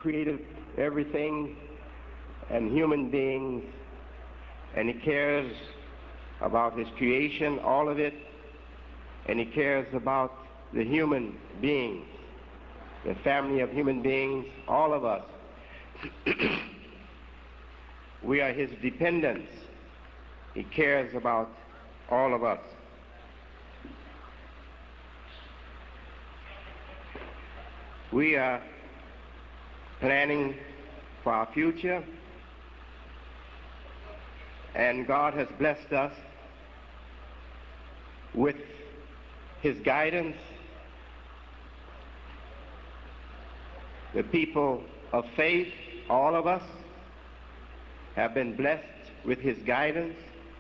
created everything and human beings, and he cares about his creation, all of it, and he cares about the human beings, the family of human beings, all of us. We are his dependents. He cares about all of us. We are planning for our future, and God has blessed us with his guidance. The people of faith, all of us, have been blessed with his guidance.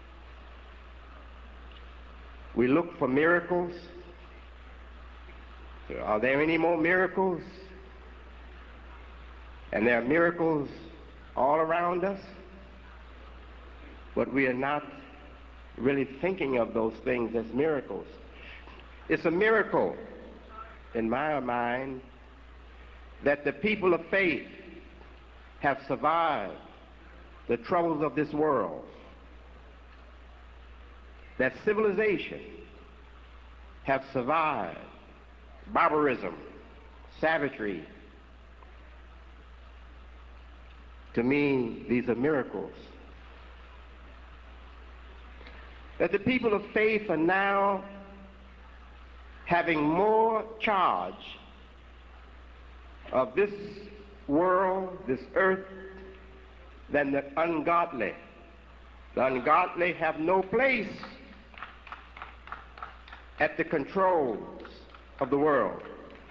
We look for miracles. Are there any more miracles? And there are miracles all around us, but we are not really thinking of those things as miracles. It's a miracle, in my mind, that the people of faith have survived the troubles of this world, that civilization have survived barbarism, savagery. To me, these are miracles. That the people of faith are now having more charge of this world, this earth, than the ungodly. The ungodly have no place at the controls of the world.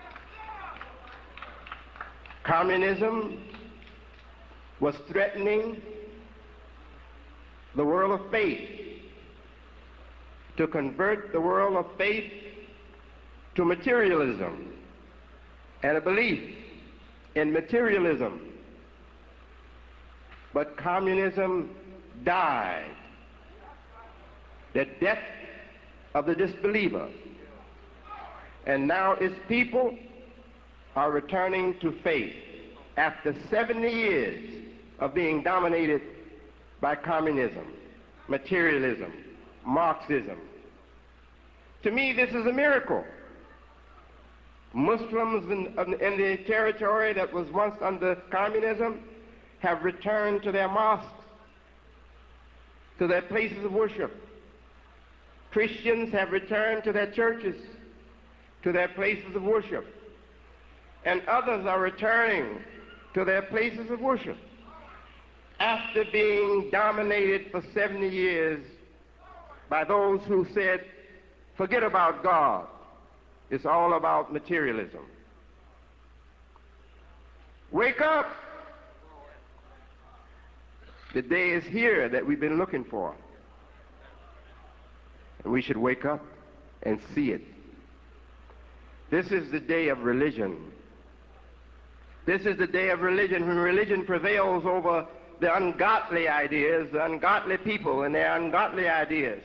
Communism was threatening the world of faith, to convert the world of faith to materialism and a belief in materialism. But communism died, the death of the disbeliever. And now its people are returning to faith after 70 years of being dominated by communism, materialism, Marxism. To me, this is a miracle. Muslims in the territory that was once under communism have returned to their mosques, to their places of worship. Christians have returned to their churches, to their places of worship. And others are returning to their places of worship after being dominated for 70 years by those who said, forget about God. It's all about materialism. Wake up! The day is here that we've been looking for. And we should wake up and see it. This is the day of religion. This is the day of religion, when religion prevails over the ungodly ideas, the ungodly people and their ungodly ideas.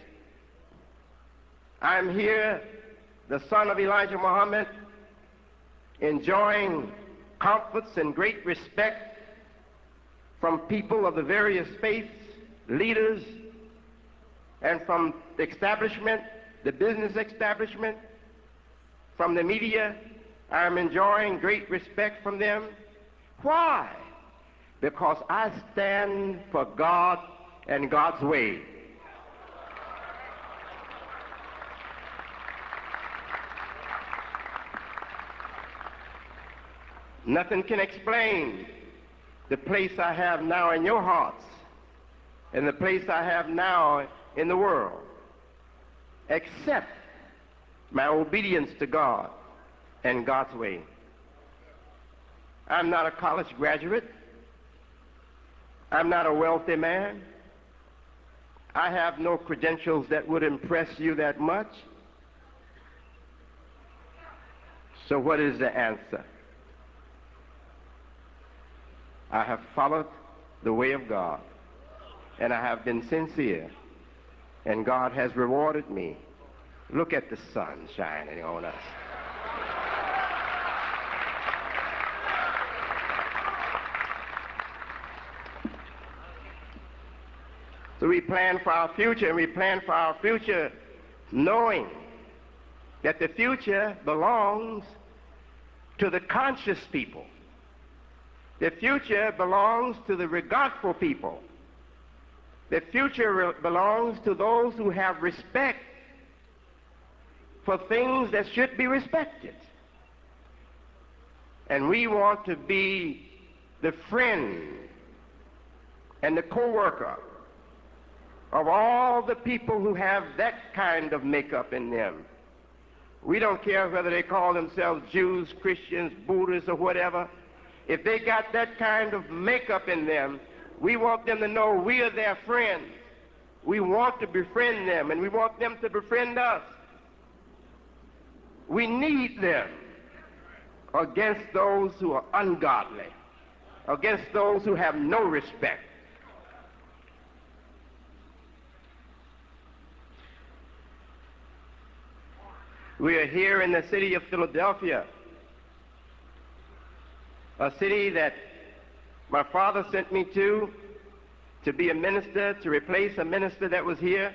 I'm here, the son of Elijah Muhammad, enjoying comforts and great respect from people of the various faiths, leaders, and from the establishment, the business establishment, from the media. I'm enjoying great respect from them. Why? Because I stand for God and God's way. Nothing can explain the place I have now in your hearts and the place I have now in the world, except my obedience to God and God's way. I'm not a college graduate. I'm not a wealthy man. I have no credentials that would impress you that much. So what is the answer? I have followed the way of God, and I have been sincere, and God has rewarded me. Look at the sun shining on us. So we plan for our future, and we plan for our future knowing that the future belongs to the conscious people. The future belongs to the regardful people. The future belongs to those who have respect for things that should be respected. And we want to be the friend and the co-worker of all the people who have that kind of makeup in them. We don't care whether they call themselves Jews, Christians, Buddhists, or whatever. If they got that kind of makeup in them, we want them to know we are their friends. We want to befriend them, and we want them to befriend us. We need them against those who are ungodly, against those who have no respect. We are here in the city of Philadelphia, a city that my father sent me to be a minister, to replace a minister that was here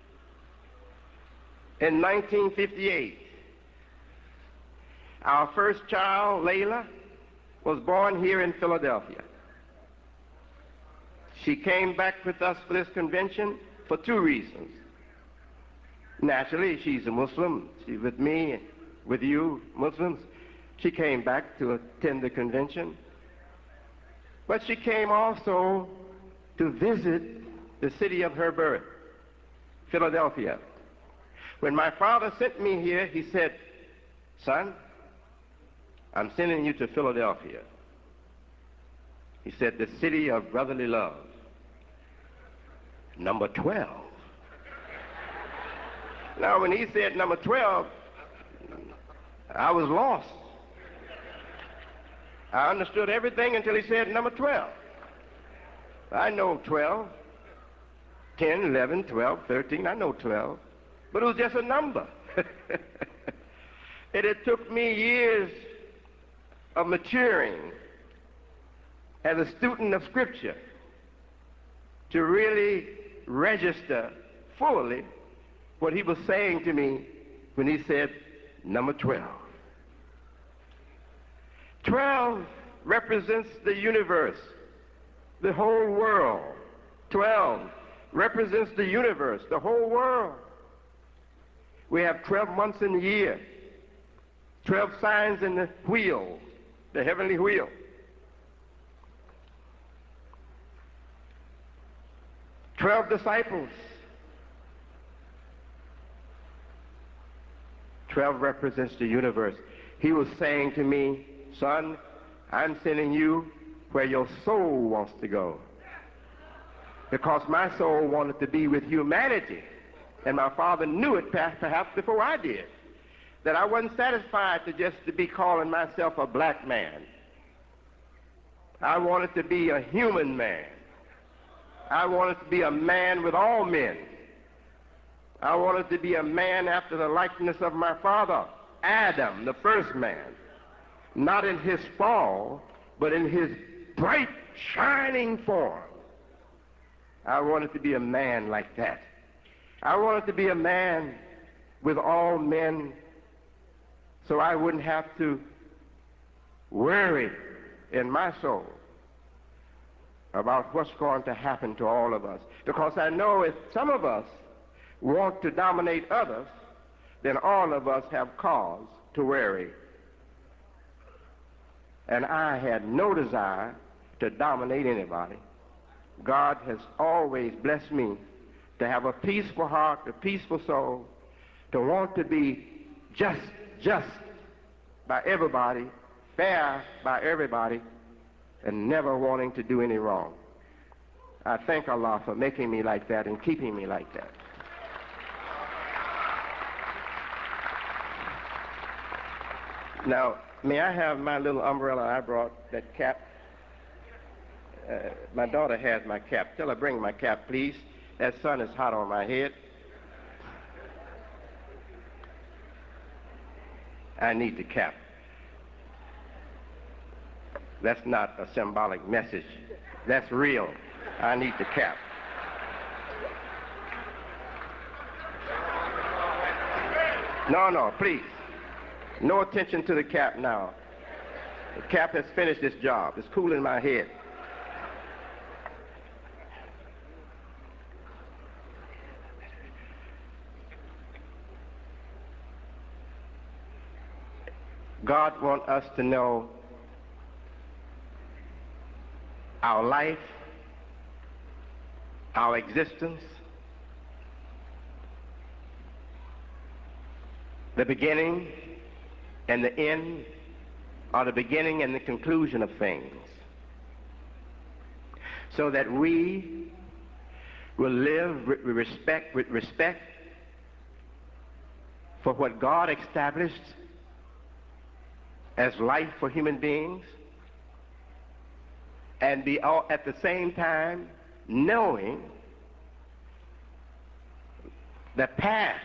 in 1958. Our first child, Layla, was born here in Philadelphia. She came back with us for this convention for two reasons. Naturally, she's a Muslim. She's with me, with you Muslims. She came back to attend the convention. But she came also to visit the city of her birth, Philadelphia. When my father sent me here, he said, "Son, I'm sending you to Philadelphia." He said, "The city of brotherly love, number 12. Now, when he said number 12, I was lost. I understood everything until he said number 12. I know 12, 10, 11, 12, 13, I know 12, but it was just a number. And it took me years of maturing as a student of Scripture to really register fully what he was saying to me when he said number 12. 12 represents the universe, the whole world. 12 represents the universe, the whole world. We have 12 months in the year, 12 signs in the wheel, the heavenly wheel. 12 disciples. 12 represents the universe. He was saying to me, "Son, I'm sending you where your soul wants to go." Because my soul wanted to be with humanity. And my father knew it perhaps before I did. That I wasn't satisfied to be calling myself a black man. I wanted to be a human man. I wanted to be a man with all men. I wanted to be a man after the likeness of my father, Adam, the first man. Not in his fall, but in his bright, shining form. I wanted to be a man like that. I wanted to be a man with all men so I wouldn't have to worry in my soul about what's going to happen to all of us. Because I know if some of us want to dominate others, then all of us have cause to worry. And I had no desire to dominate anybody. God has always blessed me to have a peaceful heart, a peaceful soul, to want to be just by everybody, fair by everybody, and never wanting to do any wrong. I thank Allah for making me like that and keeping me like that. Now, may I have my little umbrella I brought, that cap? My daughter has my cap. Tell her bring my cap, please. That sun is hot on my head. I need the cap. That's not a symbolic message. That's real. I need the cap. No, no, please. No attention to the cap now. The cap has finished its job. It's cooling my head. God wants us to know our life, our existence, the beginning and the end, or the beginning and the conclusion of things, so that we will live with respect for what God established as life for human beings, and be all at the same time knowing the path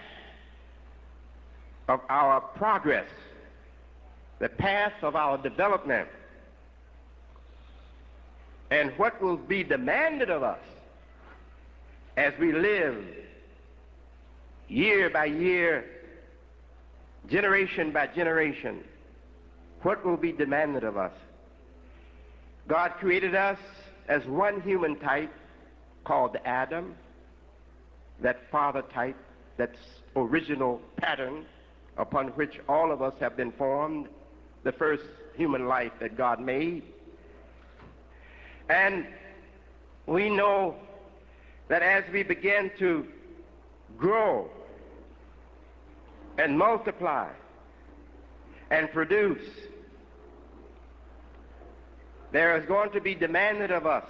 of our progress, the path of our development, and what will be demanded of us as we live year by year, generation by generation. What will be demanded of us? God created us as one human type called Adam, that father type, that original pattern upon which all of us have been formed, the first human life that God made. And we know that as we begin to grow and multiply and produce, there is going to be demanded of us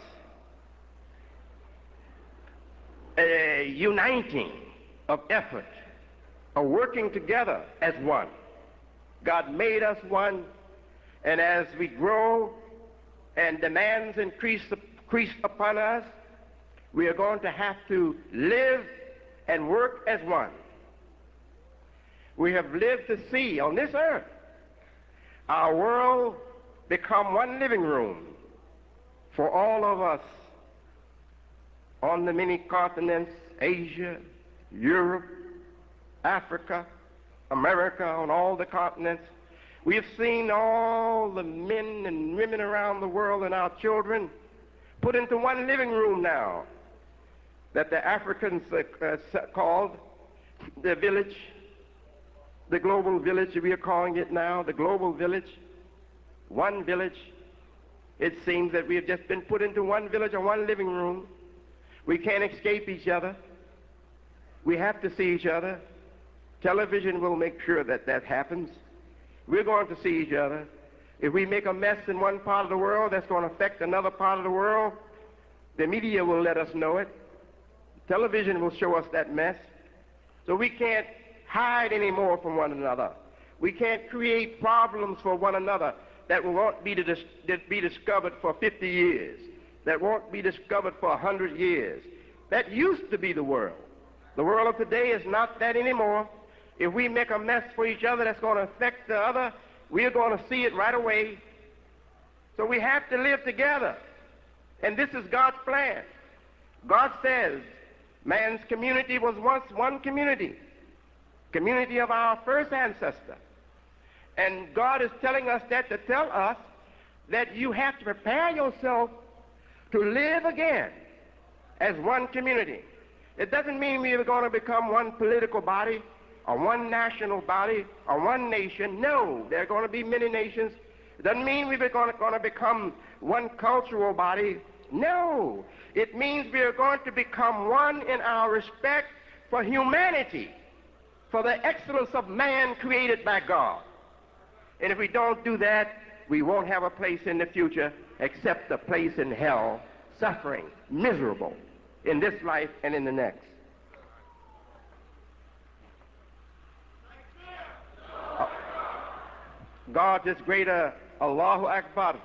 a uniting of effort, a working together as one. God made us one, and as we grow and demands increase upon us, we are going to have to live and work as one. We have lived to see on this earth our world become one living room for all of us on the many continents, Asia, Europe, Africa, America, on all the continents. We have seen all the men and women around the world and our children put into one living room now that the Africans called the village, the global village, we are calling it now, the global village. One village. It seems that we have just been put into one village or one living room. We can't escape each other. We have to see each other. Television will make sure that that happens. We're going to see each other. If we make a mess in one part of the world that's going to affect another part of the world, the media will let us know it. Television will show us that mess. So we can't hide anymore from one another. We can't create problems for one another that won't be discovered for 50 years, that won't be discovered for 100 years. That used to be the world. The world of today is not that anymore. If we make a mess for each other that's going to affect the other, we're going to see it right away. So we have to live together. And this is God's plan. God says man's community was once one community of our first ancestor. And God is telling us that to tell us that you have to prepare yourself to live again as one community. It doesn't mean we are going to become one political body or one national body or one nation. No, there are going to be many nations. It doesn't mean we're going to become one cultural body. No, it means we are going to become one in our respect for humanity, for the excellence of man created by God. And if we don't do that, we won't have a place in the future except a place in hell, suffering, miserable in this life and in the next. God is greater. Allahu Akbar.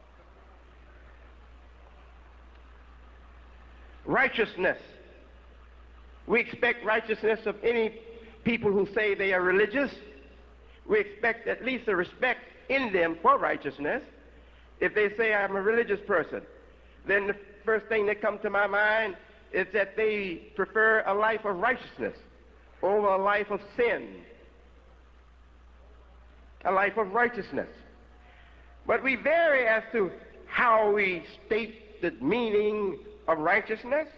Righteousness. We expect righteousness of any people who say they are religious. We expect at least a respect in them for righteousness. If they say I'm a religious person, then the first thing that comes to my mind is that they prefer a life of righteousness over a life of sin. a life of righteousness. But we vary as to how we state the meaning of righteousness.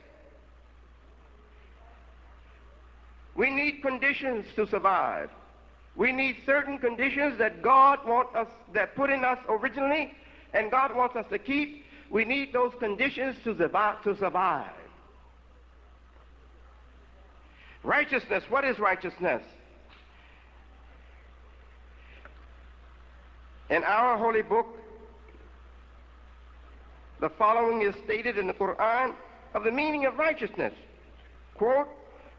We need conditions to survive. We need certain conditions that God wants us, that put in us originally, and God wants us to keep. We need those conditions to survive. Righteousness, what is righteousness? In our holy book, the following is stated in the Quran of the meaning of righteousness. Quote,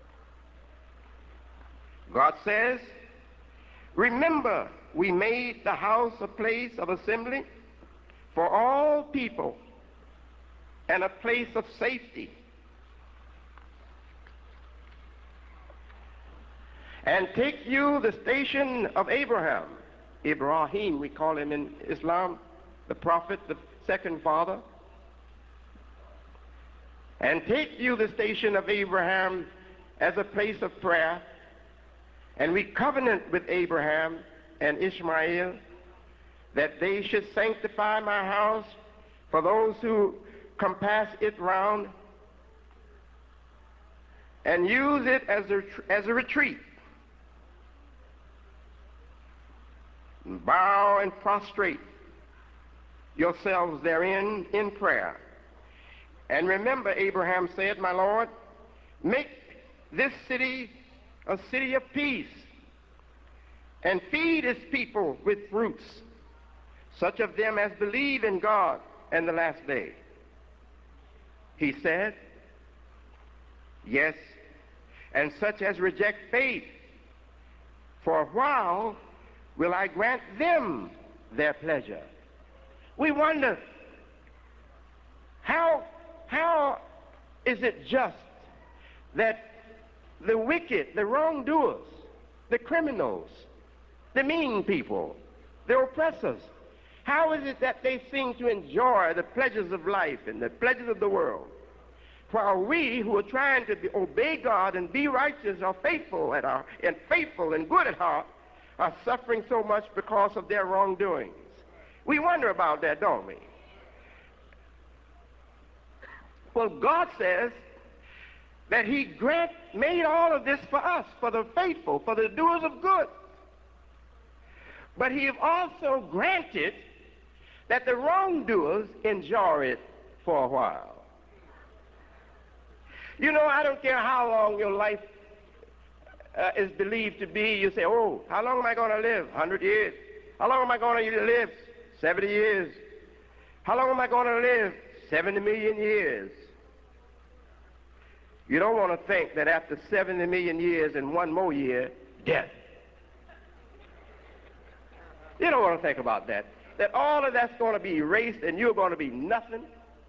God says, remember, we made the house a place of assembly for all people and a place of safety. And take you the station of Abraham. Ibrahim, we call him in Islam, the prophet, the second father. And take you the station of Abraham as a place of prayer. And we covenant with Abraham and Ishmael that they should sanctify my house for those who compass it round and use it as a retreat. Bow and prostrate yourselves therein in prayer. And remember, Abraham said, my Lord, make this city a city of peace, and feed its people with fruits, such of them as believe in God and the last day. He said, yes, and such as reject faith, for a while will I grant them their pleasure. We wonder, how is it just that the wicked, the wrongdoers, the criminals, the mean people, the oppressors, how is it that they seem to enjoy the pleasures of life and the pleasures of the world, while we who are trying to obey God and be righteous are faithful and faithful and good at heart are suffering so much because of their wrongdoings? We wonder about that, don't we? Well, God says that he made all of this for us, for the faithful, for the doers of good. But he also granted that the wrongdoers enjoy it for a while. You know, I don't care how long your life is believed to be. You say, oh, how long am I going to live? 100 years. How long am I going to live? 70 years. How long am I going to live? 70 million years. You don't want to think that after 70 million years and one more year, death. You don't want to think about that. That all of that's going to be erased and you're going to be nothing.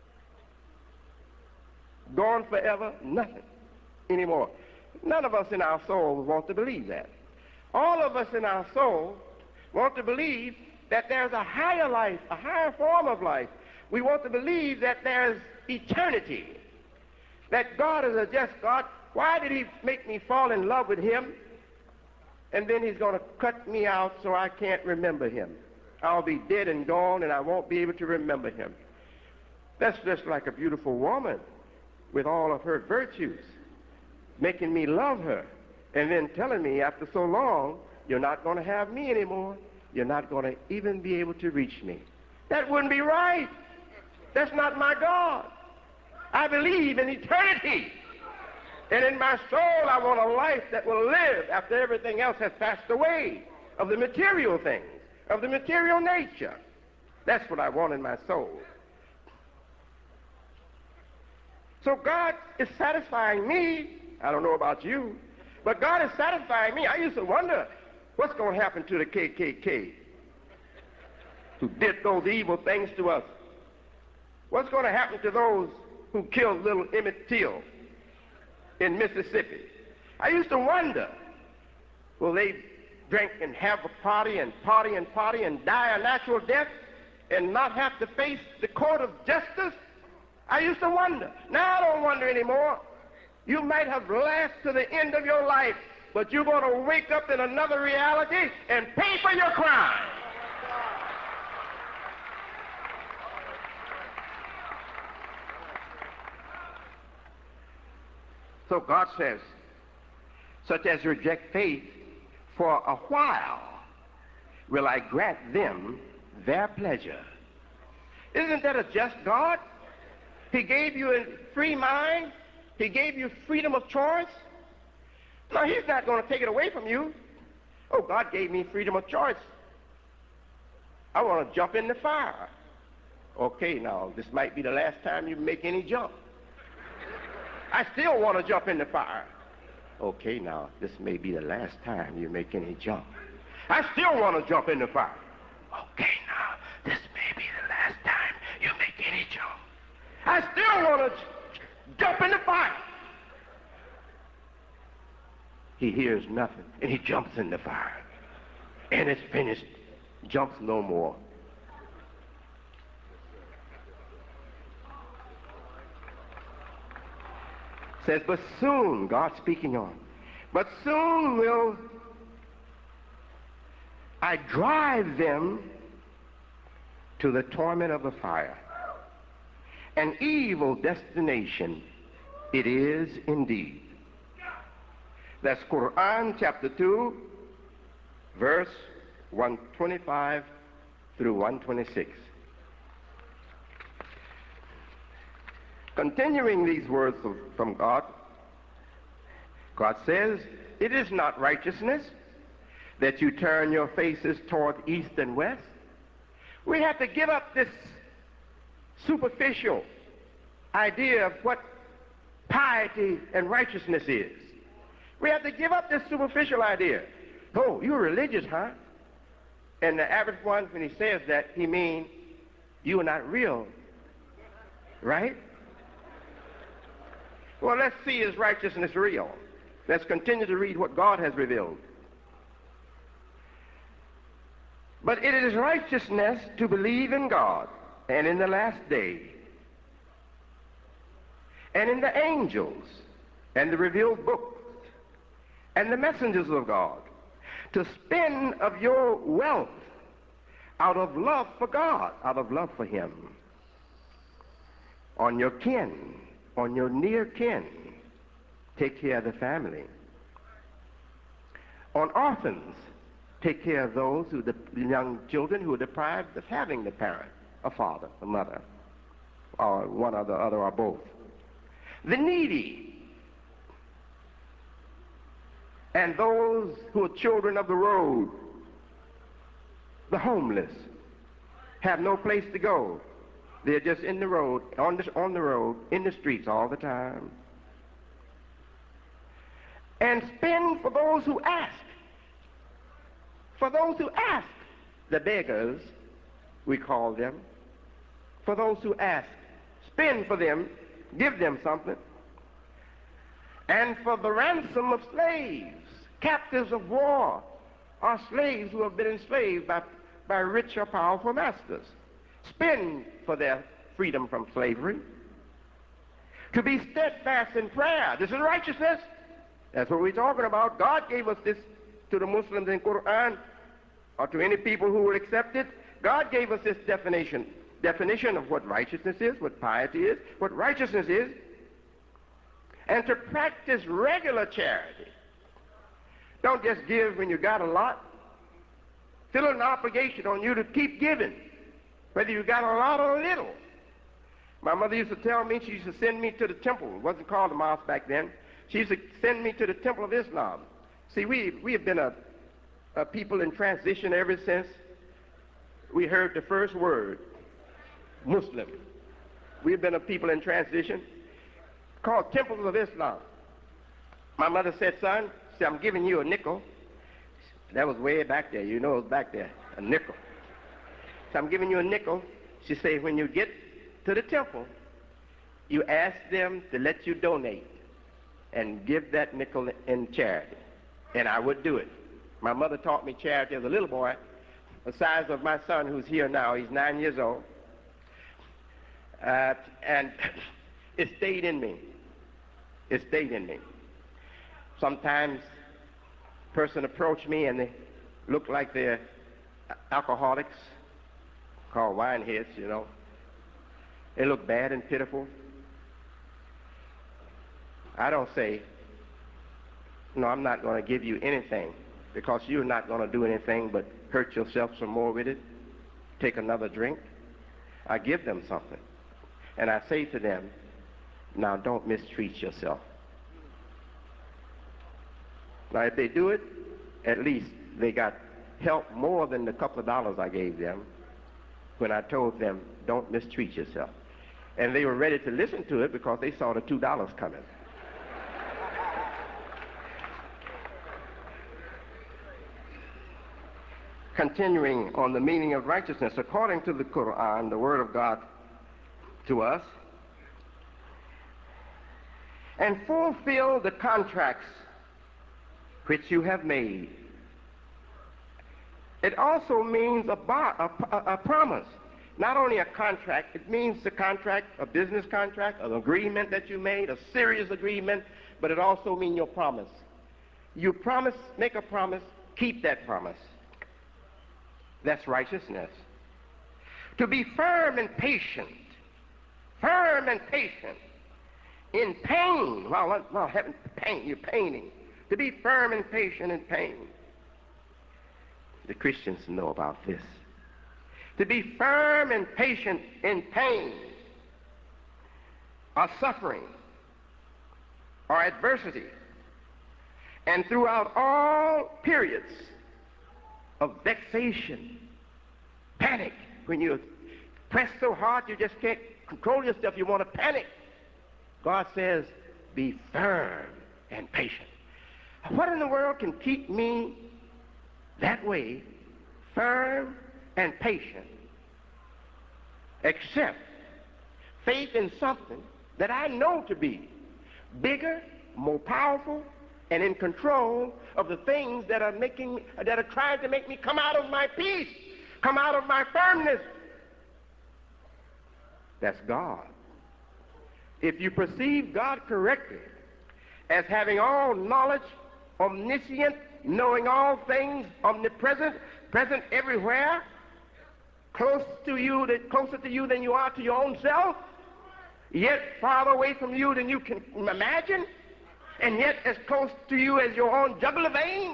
Gone forever, nothing anymore. None of us in our soul want to believe that. All of us in our soul want to believe that there's a higher life, a higher form of life. We want to believe that there's eternity. That God is a just God. Why did he make me fall in love with him? And then he's going to cut me out so I can't remember him. I'll be dead and gone and I won't be able to remember him. That's just like a beautiful woman with all of her virtues, making me love her, and then telling me after so long, you're not going to have me anymore. You're not going to even be able to reach me. That wouldn't be right. That's not my God. I believe in eternity. And in my soul, I want a life that will live after everything else has passed away, of the material things, of the material nature. That's what I want in my soul. So God is satisfying me. I don't know about you, but God is satisfying me. I used to wonder, what's going to happen to the KKK who did those evil things to us? What's going to happen to those who killed little Emmett Till in Mississippi? I used to wonder, will they drink and have a party and party and party and die a natural death and not have to face the court of justice? I used to wonder. Now I don't wonder anymore. You might have laughed to the end of your life but you're going to wake up in another reality and pay for your crime. So God says, such as reject faith, for a while will I grant them their pleasure. Isn't that a just God? He gave you a free mind. He gave you freedom of choice. Now, he's not going to take it away from you. Oh, God gave me freedom of choice. I want to jump in the fire. Okay, now, this might be the last time you make any jump. I still want to jump in the fire. Okay, now, this may be the last time you make any jump. I still want to jump in the fire. Okay, now, this may be the last time you make any jump. I still want to jump in the fire. He hears nothing, and he jumps in the fire. And it's finished. Jumps no more. Says, but soon, God speaking on, but soon will I drive them to the torment of the fire. An evil destination it is indeed. That's Quran chapter 2, verse 125 through 126. Continuing these words from God, God says, it is not righteousness that you turn your faces toward east and west. We have to give up this superficial idea of what piety and righteousness is. We have to give up this superficial idea. Oh, you're religious, huh? And the average one, when he says that, he means you are not real, right? Well, let's see, is righteousness real? Let's continue to read what God has revealed. But it is righteousness to believe in God and in the last day and in the angels and the revealed books and the messengers of God, to spend of your wealth out of love for God, out of love for him, on your kin, on your near kin. Take care of the family. On orphans, take care of those who, the young children who are deprived of having the parent, a father, a mother, or one or the other or both. The needy, and those who are children of the road, the homeless, have no place to go. They're just in the road, on the road, in the streets all the time. And spend for those who ask. For those who ask, the beggars, we call them. For those who ask, spend for them, give them something. And for the ransom of slaves, captives of war, or slaves who have been enslaved by rich or powerful masters. Spend for their freedom from slavery. To be steadfast in prayer. This is righteousness. That's what we're talking about. God gave us this to the Muslims in Quran, or to any people who will accept it. God gave us this definition of what righteousness is, what piety is, what righteousness is, and to practice regular charity. Don't just give when you got a lot. Feel an obligation on you to keep giving, whether you got a lot or a little. My mother used to tell me, she used to send me to the temple. It wasn't called the mosque back then. She used to send me to the Temple of Islam. See, we have been a people in transition ever since we heard the first word, Muslim. We've been a people in transition called Temples of Islam. My mother said, son, I'm giving you a nickel. That was way back there. You know it was back there, a nickel. So I'm giving you a nickel. She said, when you get to the temple, you ask them to let you donate and give that nickel in charity. And I would do it. My mother taught me charity as a little boy, the size of my son who's here now. He's 9 years old. And it stayed in me. It stayed in me. Sometimes Person approached me and they looked like they're alcoholics, called wine heads, you know. They look bad and pitiful. I don't say, no, I'm not going to give you anything, because you're not going to do anything but hurt yourself some more with it. Take another drink. I give them something. And I say to them, now don't mistreat yourself. Now if they do it, at least they got help more than the couple of dollars I gave them when I told them, don't mistreat yourself. And they were ready to listen to it because they saw the $2 coming. Continuing on the meaning of righteousness, according to the Quran, the Word of God to us, and fulfill the contracts which you have made. It also means a promise. Not only a contract, it means the contract, a business contract, an agreement that you made, a serious agreement, but it also means your promise. You promise, make a promise, keep that promise. That's righteousness. To be firm and patient in pain, while having pain, you're paining. To be firm and patient in pain. The Christians know about this. To be firm and patient in pain, or suffering, or adversity, and throughout all periods of vexation, panic, when you press so hard you just can't control yourself, you want to panic. God says, be firm and patient. What in the world can keep me that way, firm and patient, except faith in something that I know to be bigger, more powerful, and in control of the things that are trying to make me come out of my peace, come out of my firmness. That's God. If you perceive God correctly as having all knowledge, omniscient, knowing all things, omnipresent, present everywhere, closer to you than you are to your own self, yet farther away from you than you can imagine, and yet as close to you as your own jugular vein.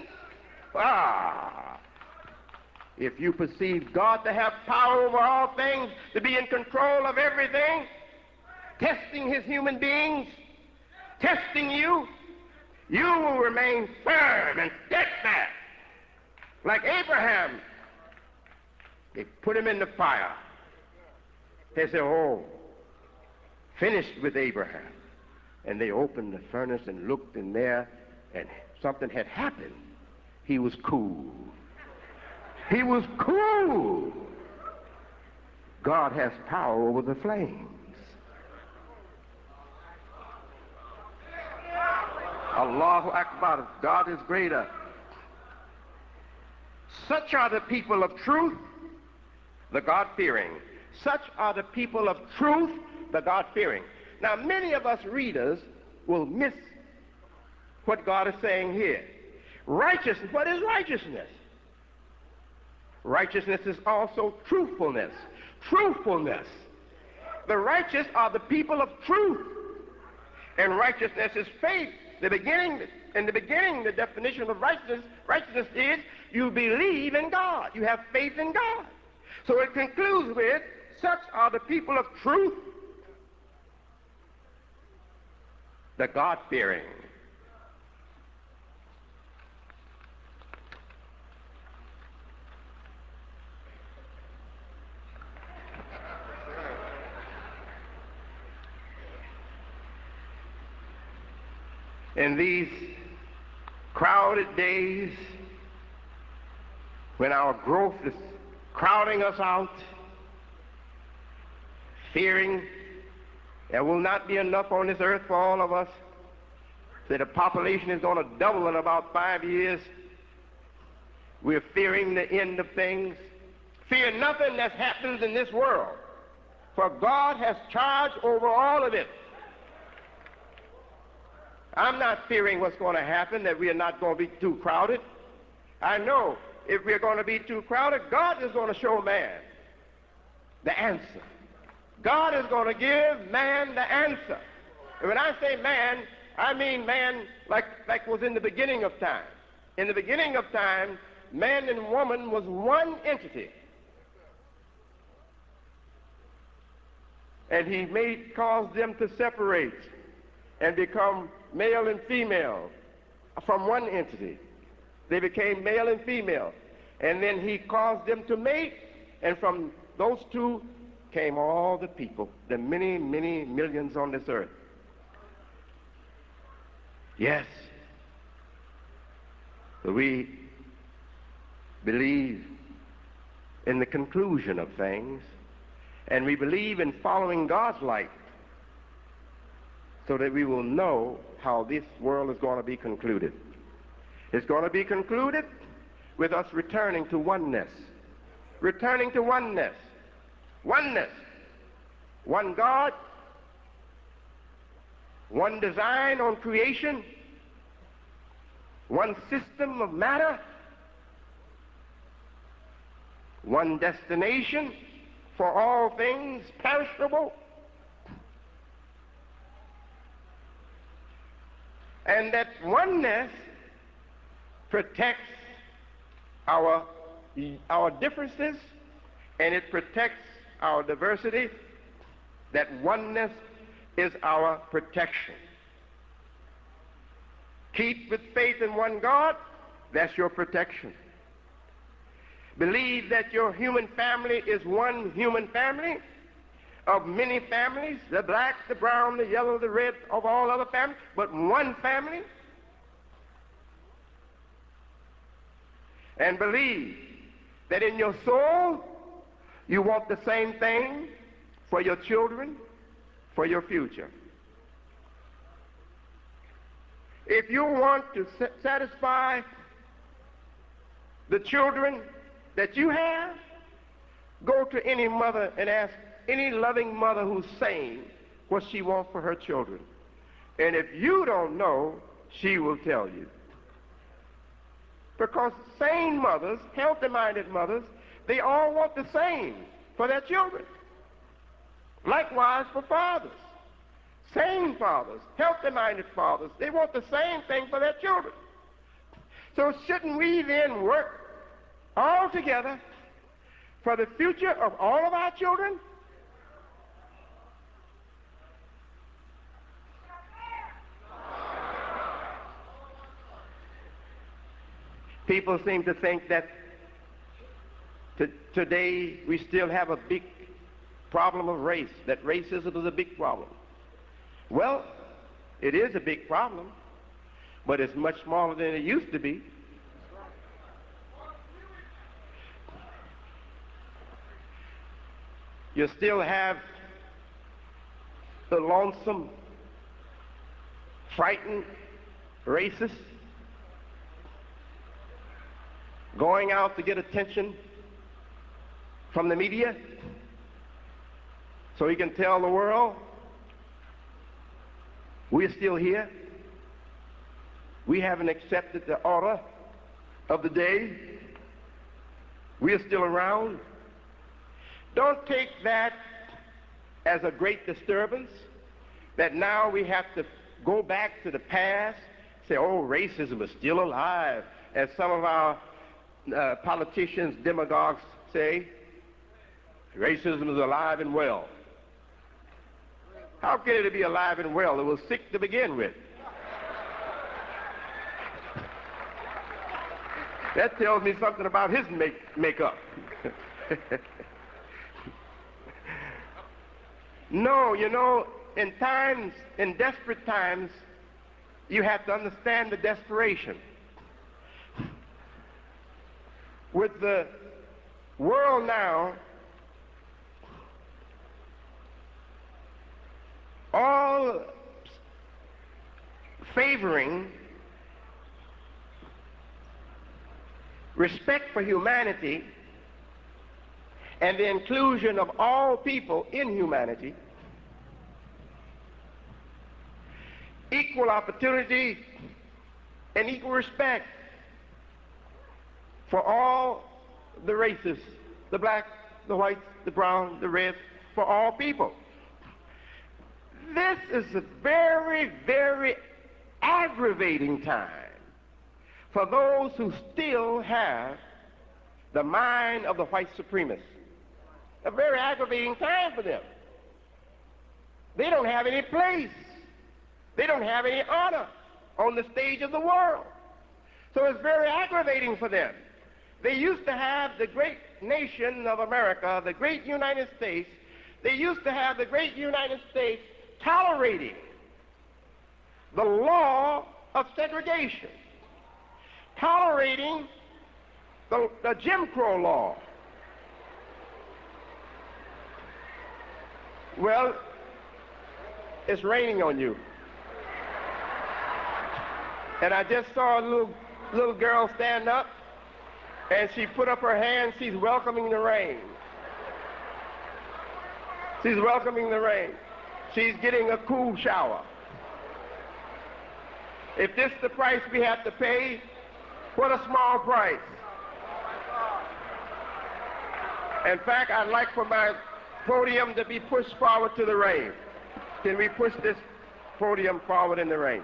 If you perceive God to have power over all things, to be in control of everything, testing his human beings, testing you, you will remain firm and steadfast. Like Abraham, they put him in the fire. They said, oh, finished with Abraham. And they opened the furnace and looked in there, and something had happened. He was cool. He was cool. God has power over the flames. Allahu Akbar. God is greater. Such are the people of truth, the God-fearing. Such are the people of truth, the God-fearing. Now, many of us readers will miss what God is saying here. Righteousness. What is righteousness? Righteousness is also truthfulness. Truthfulness. The righteous are the people of truth. And righteousness is faith. In the beginning, the definition of righteousness is you believe in God. You have faith in God. So it concludes with, such are the people of truth, the God-fearing. In these crowded days, when our growth is crowding us out, fearing there will not be enough on this earth for all of us, that the population is going to double in about 5 years, we're fearing the end of things. Fear nothing that happens in this world, for God has charge over all of it. I'm not fearing what's going to happen, that we are not going to be too crowded. I know if we're going to be too crowded, God is going to show man the answer. God is going to give man the answer. And when I say man, I mean man like was in the beginning of time. In the beginning of time, man and woman was one entity. And he caused them to separate and become male and female from one entity. They became male and female. And then he caused them to mate, and from those two came all the people, the many, many millions on this earth. Yes, we believe in the conclusion of things, and we believe in following God's light so that we will know how this world is going to be concluded. It's going to be concluded with us returning to oneness. Returning to oneness. Oneness. One God, one design on creation, one system of matter, one destination for all things perishable, and that oneness protects our differences, and it protects our diversity. That oneness is our protection. Keep with faith in one God, that's your protection. Believe that your human family is one human family of many families, the black, the brown, the yellow, the red, of all other families, but one family. And believe that in your soul you want the same thing for your children, for your future. If you want to satisfy the children that you have, go to any mother and ask any loving mother who's sane what she wants for her children. And if you don't know, she will tell you. Because sane mothers, healthy-minded mothers, they all want the same for their children. Likewise for fathers. Sane fathers, healthy-minded fathers, they want the same thing for their children. So shouldn't we then work all together for the future of all of our children? People seem to think that today we still have a big problem of race, that racism is a big problem. Well, it is a big problem, but it's much smaller than it used to be. You still have the lonesome, frightened racist going out to get attention from the media so he can tell the world we're still here. We haven't accepted the order of the day. We're still around. Don't take that as a great disturbance, that now we have to go back to the past, say, oh, racism is still alive, as some of our politicians, demagogues say. Racism is alive and well. How can it be alive and well? It was sick to begin with. That tells me something about his makeup. No, you know, in desperate times, you have to understand the desperation. With the world now all favoring respect for humanity and the inclusion of all people in humanity, equal equal opportunity and equal respect for all the races, the blacks, the whites, the browns, the reds, for all people. This is a very, very aggravating time for those who still have the mind of the white supremacists. A very aggravating time for them. They don't have any place. They don't have any honor on the stage of the world. So it's very aggravating for them. They used to have the great nation of America, the great United States. They used to have the great United States tolerating the law of segregation, tolerating the Jim Crow law. Well, it's raining on you. And I just saw a little girl stand up, and she put up her hand. She's welcoming the rain. She's welcoming the rain. She's getting a cool shower. If this is the price we have to pay, what a small price. In fact, I'd like for my podium to be pushed forward to the rain. Can we push this podium forward in the rain?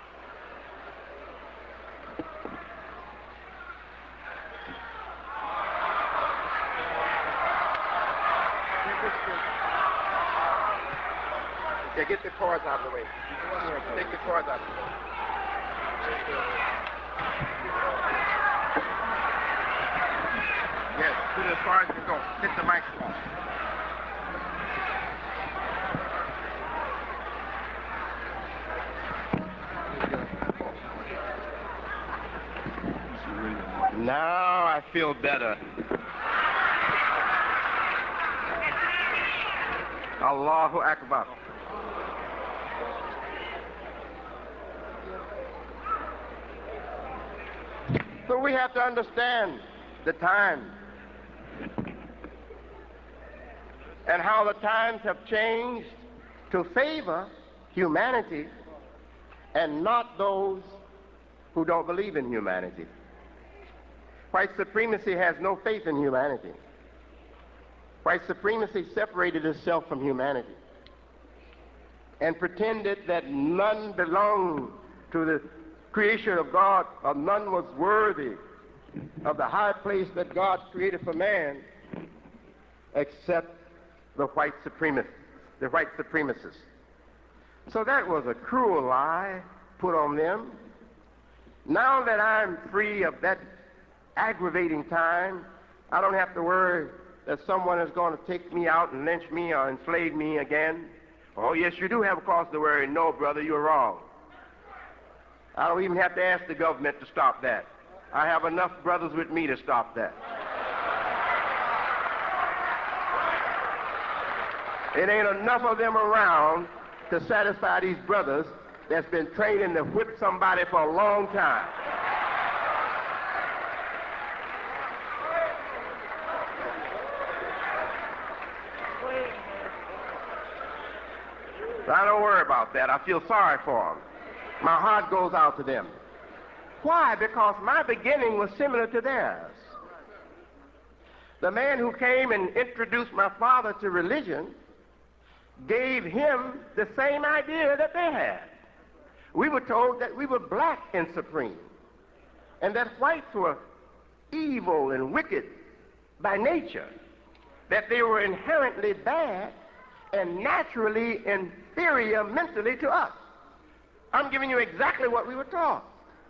Yeah, get the cords out of the way. Take the cords out of the way. Yes, do it as far as you can go. Hit the microphone. Now I feel better. Allahu Akbar. So we have to understand the time and how the times have changed to favor humanity and not those who don't believe in humanity. White supremacy has no faith in humanity. White supremacy separated itself from humanity and pretended that none belonged to the creation of God, or none was worthy of the high place that God created for man except the white supremacists. So that was a cruel lie put on them. Now that I'm free of that aggravating time, I don't have to worry that someone is going to take me out and lynch me or enslave me again. Oh, yes, you do have a cause to worry. No, brother, you're wrong. I don't even have to ask the government to stop that. I have enough brothers with me to stop that. It ain't enough of them around to satisfy these brothers that's been training to whip somebody for a long time. I don't worry about that. I feel sorry for them. My heart goes out to them. Why? Because my beginning was similar to theirs. The man who came and introduced my father to religion gave him the same idea that they had. We were told that we were black and supreme, and that whites were evil and wicked by nature, that they were inherently bad and naturally inferior mentally to us. I'm giving you exactly what we were taught.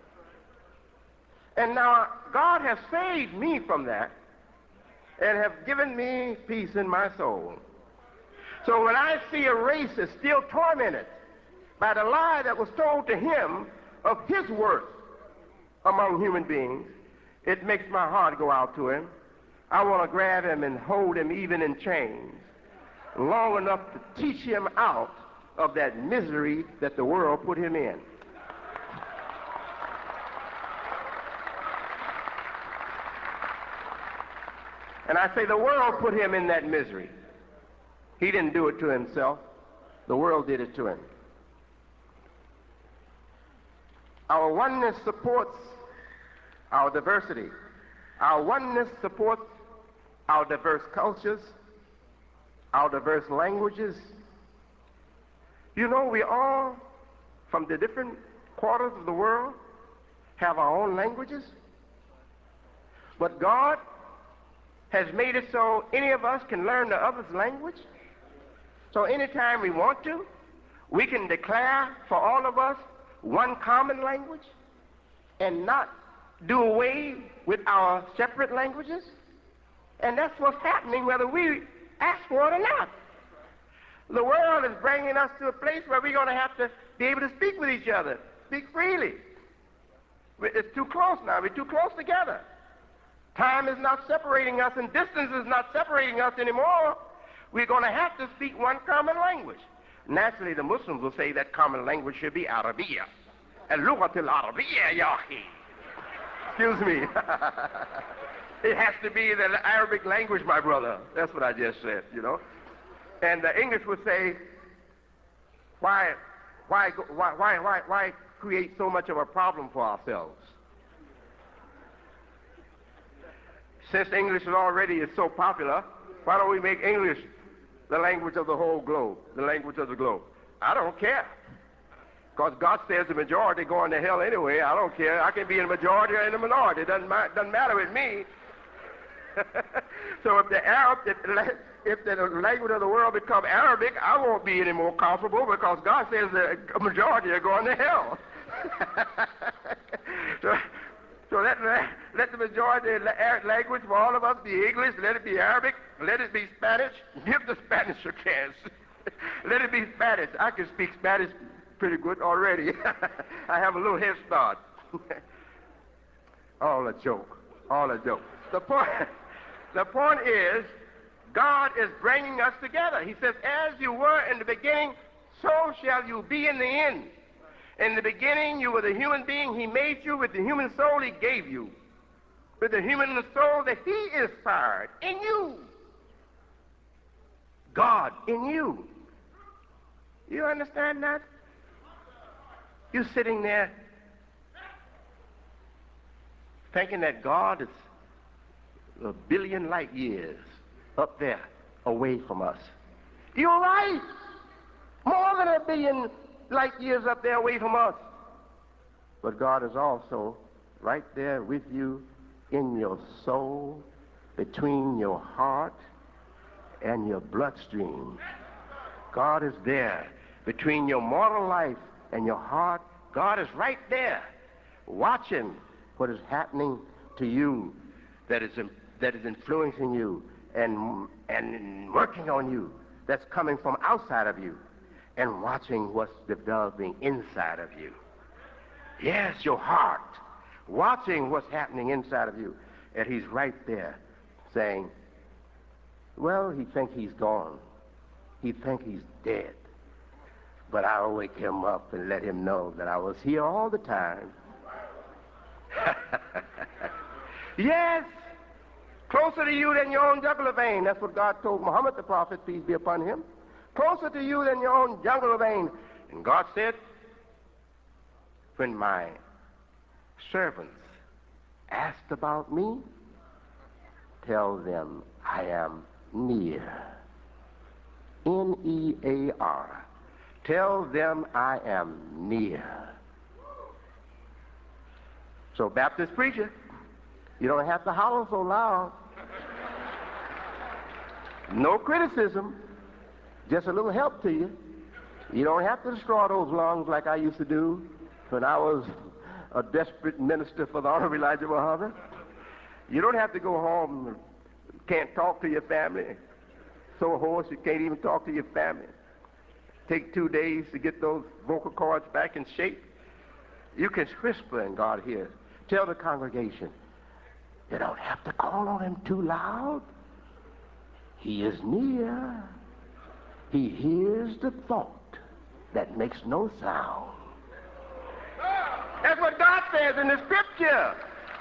And now God has saved me from that and have given me peace in my soul. So when I see a race that's still tormented by the lie that was told to him of his worth among human beings, it makes my heart go out to him. I want to grab him and hold him even in chains, long enough to teach him out of that misery that the world put him in. And I say the world put him in that misery. He didn't do it to himself. The world did it to him. Our oneness supports our diversity. Our oneness supports our diverse cultures, our diverse languages. You know, we all, from the different quarters of the world, have our own languages. But God has made it so any of us can learn the other's language. So anytime we want to, we can declare for all of us one common language and not do away with our separate languages. And that's what's happening whether we ask for it or not. The world is bringing us to a place where we're going to have to be able to speak with each other, speak freely. It's too close now. We're too close together. Time is not separating us, and distance is not separating us anymore. We're going to have to speak one common language. Naturally, the Muslims will say that common language should be Arabiya. اللغة العربية يا أخي. Excuse me. It has to be the Arabic language, my brother. That's what I just said, you know. And the English would say, why create so much of a problem for ourselves? Since English is so popular, why don't we make English the language of the whole globe, the language of the globe? I don't care. Because God says the majority going to hell anyway. I don't care. I can be in the majority or in the minority. It doesn't matter with me. So if the language of the world become Arabic, I won't be any more comfortable because God says the majority are going to hell. So let the majority language for all of us be English. Let it be Arabic. Let it be Spanish. Give the Spanish a chance. Let it be Spanish. I can speak Spanish pretty good already. I have a little head start. All a joke. All a joke. The point is, God is bringing us together. He says, as you were in the beginning, so shall you be in the end. In the beginning, you were the human being. He made you with the human soul he gave you. With the human soul that he inspired in you. God in you. You understand that? You're sitting there thinking that God is a billion light years up there away from us. You're right. More than a billion light years up there away from us. But God is also right there with you in your soul, between your heart and your bloodstream. God is there between your mortal life and your heart. God is right there watching what is happening to you that is influencing you and working on you, that's coming from outside of you, and watching what's developing inside of you. Yes, your heart, watching what's happening inside of you. And he's right there saying, well, he thinks he's gone. He thinks he's dead. But I'll wake him up and let him know that I was here all the time. Yes, closer to you than your own jugular vein. That's what God told Muhammad the prophet, peace be upon him. Closer to you than your own jugular vein. And God said, when my servants asked about me, tell them I am near. N-E-A-R. Tell them I am near. So, Baptist preacher, you don't have to holler so loud. No criticism, just a little help to you. You don't have to destroy those lungs like I used to do when I was a desperate minister for the Honorable Elijah Muhammad. You don't have to go home and can't talk to your family. So hoarse you can't even talk to your family. Take 2 days to get those vocal cords back in shape. You can whisper and God hears. Tell the congregation, you don't have to call on him too loud. He is near. He hears the thought that makes no sound. That's what God says in the scripture.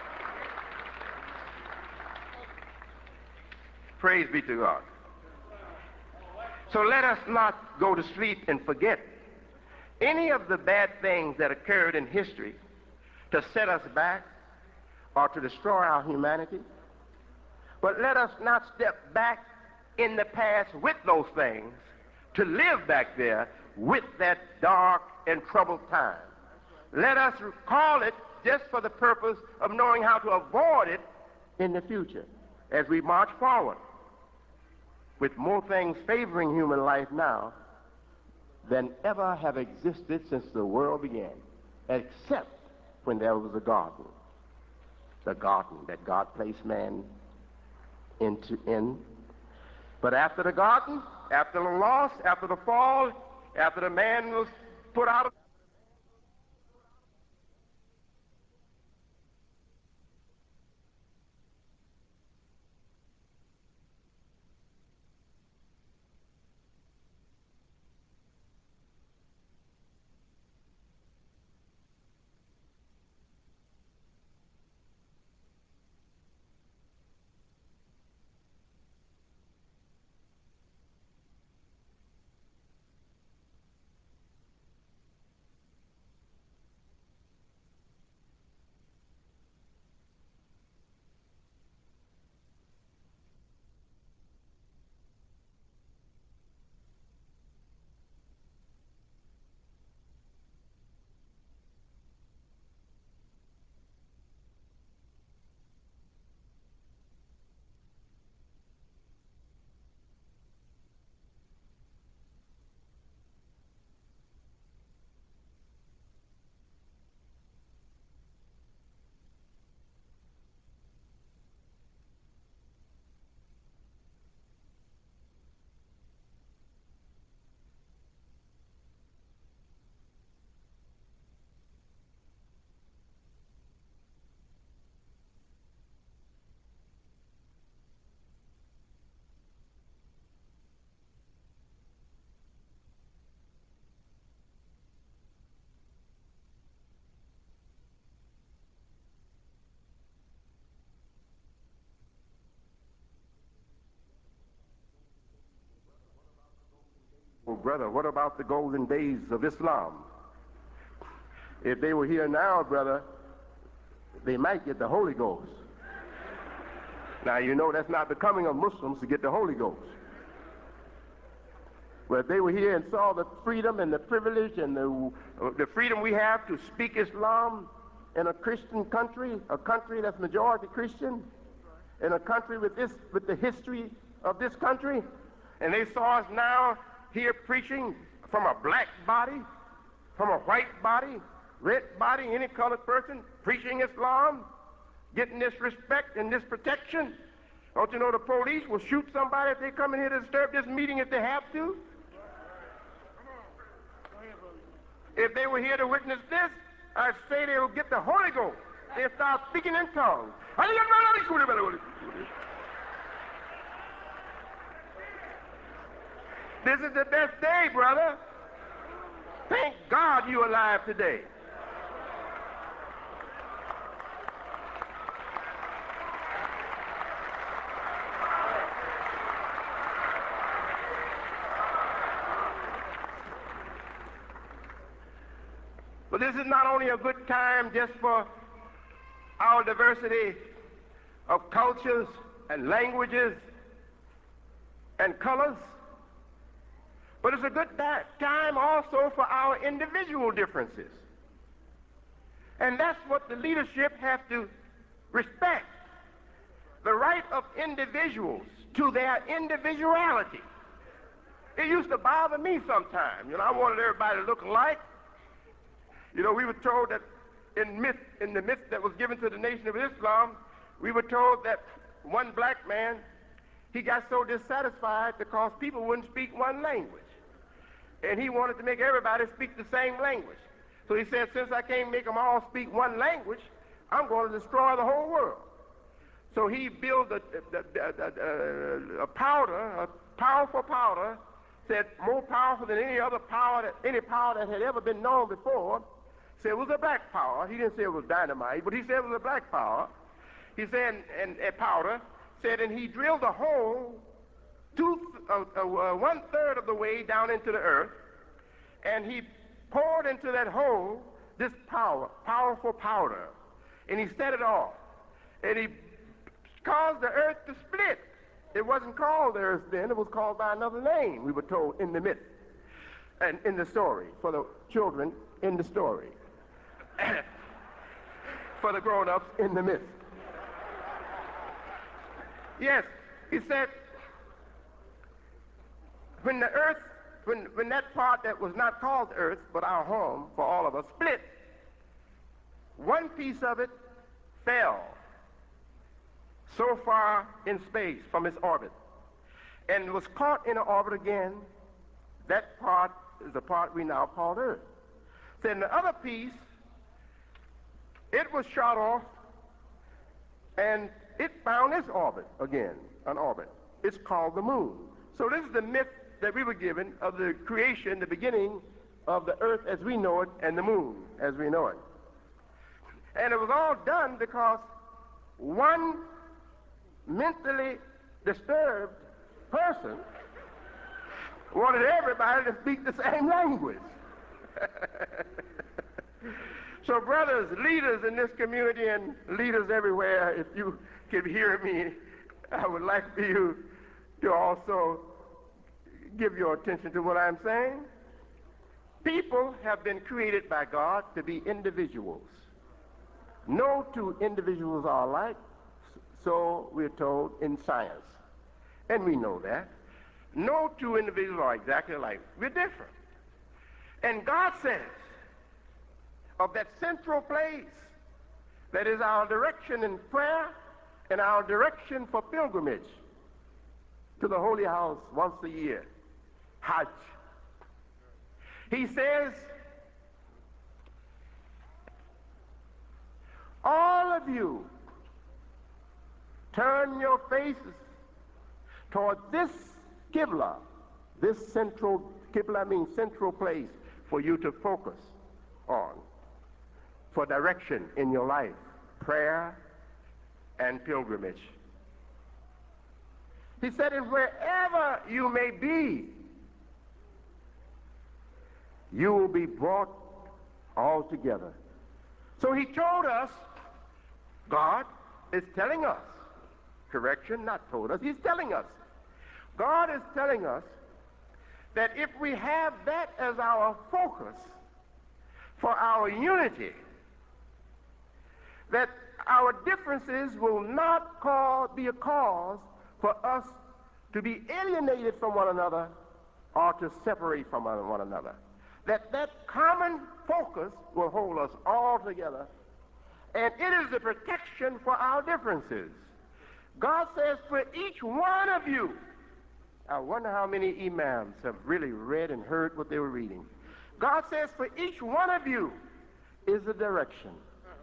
Praise be to God. So let us not go to sleep and forget any of the bad things that occurred in history to set us back or to destroy our humanity. But let us not step back in the past with those things to live back there with that dark and troubled time. Let us recall it just for the purpose of knowing how to avoid it in the future as we march forward with more things favoring human life now than ever have existed since the world began, except when there was a garden. The garden that God placed man in. But after the garden, after the loss, after the fall, after the man was put out of Oh, brother, what about the golden days of Islam? If they were here now, brother, they might get the Holy Ghost. Now, you know that's not the coming of Muslims to get the Holy Ghost. But if they were here and saw the freedom and the privilege and the freedom we have to speak Islam in a Christian country, a country that's majority Christian, in a country with the history of this country, and they saw us now here preaching from a black body, from a white body, red body, any colored person, preaching Islam, getting this respect and this protection. Don't you know the police will shoot somebody if they come in here to disturb this meeting if they have to? If they were here to witness this, I'd say they will get the Holy Ghost. They'll start speaking in tongues. This is the best day, brother. Thank God you're alive today. But this is not only a good time just for our diversity of cultures and languages and colors, but it's a good time also for our individual differences. And that's what the leadership have to respect. The right of individuals to their individuality. It used to bother me sometimes. You know, I wanted everybody to look alike. You know, we were told that in the myth that was given to the Nation of Islam, we were told that one black man, he got so dissatisfied because people wouldn't speak one language. And he wanted to make everybody speak the same language. So he said, since I can't make them all speak one language, I'm going to destroy the whole world. So he built a powerful powder, said more powerful than any power that had ever been known before. Said it was a black power. He didn't say it was dynamite, but he said it was a black power. He said, and a powder, said, and he drilled a hole 1/3 of the way down into the earth, and he poured into that hole this powerful powder, and he set it off, and he caused the earth to split. It wasn't called the earth then, it was called by another name, we were told in the myth, and in the story, for the children in the story, for the grown-ups in the myth. Yes, he said, when the earth, when that part that was not called the earth, but our home for all of us, split, one piece of it fell so far in space from its orbit and was caught in an orbit again. That part is the part we now call Earth. Then the other piece, it was shot off and it found its orbit again, an orbit. It's called the moon. So this is the myth that we were given of the creation, the beginning of the earth as we know it and the moon as we know it. And it was all done because one mentally disturbed person wanted everybody to speak the same language. So brothers, leaders in this community and leaders everywhere, if you can hear me, I would like for you to also give your attention to what I'm saying. People have been created by God to be individuals. No two individuals are alike, so we're told in science. And we know that. No two individuals are exactly alike. We're different. And God says, of that central place that is our direction in prayer and our direction for pilgrimage to the Holy House once a year, Hajj. He says, all of you turn your faces toward this Qibla. This central, Qibla means central place for you to focus on for direction in your life, prayer and pilgrimage. He said, and wherever you may be, you will be brought all together. So he told us, God is telling us, correction, not told us, he's telling us. God is telling us that if we have that as our focus for our unity, that our differences will not be a cause for us to be alienated from one another or to separate from one another. That common focus will hold us all together, and it is the protection for our differences. God says for each one of you, I wonder how many imams have really read and heard what they were reading. God says for each one of you is a direction.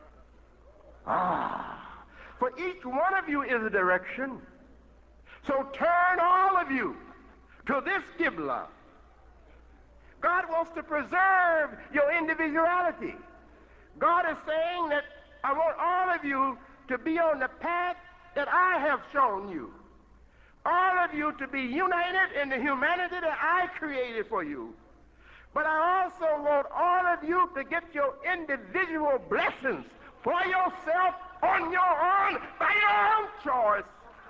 For each one of you is a direction. So turn all of you to this Qibla. God wants to preserve your individuality. God is saying that I want all of you to be on the path that I have shown you. All of you to be united in the humanity that I created for you. But I also want all of you to get your individual blessings for yourself on your own, by your own choice.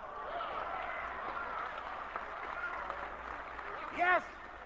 Yes.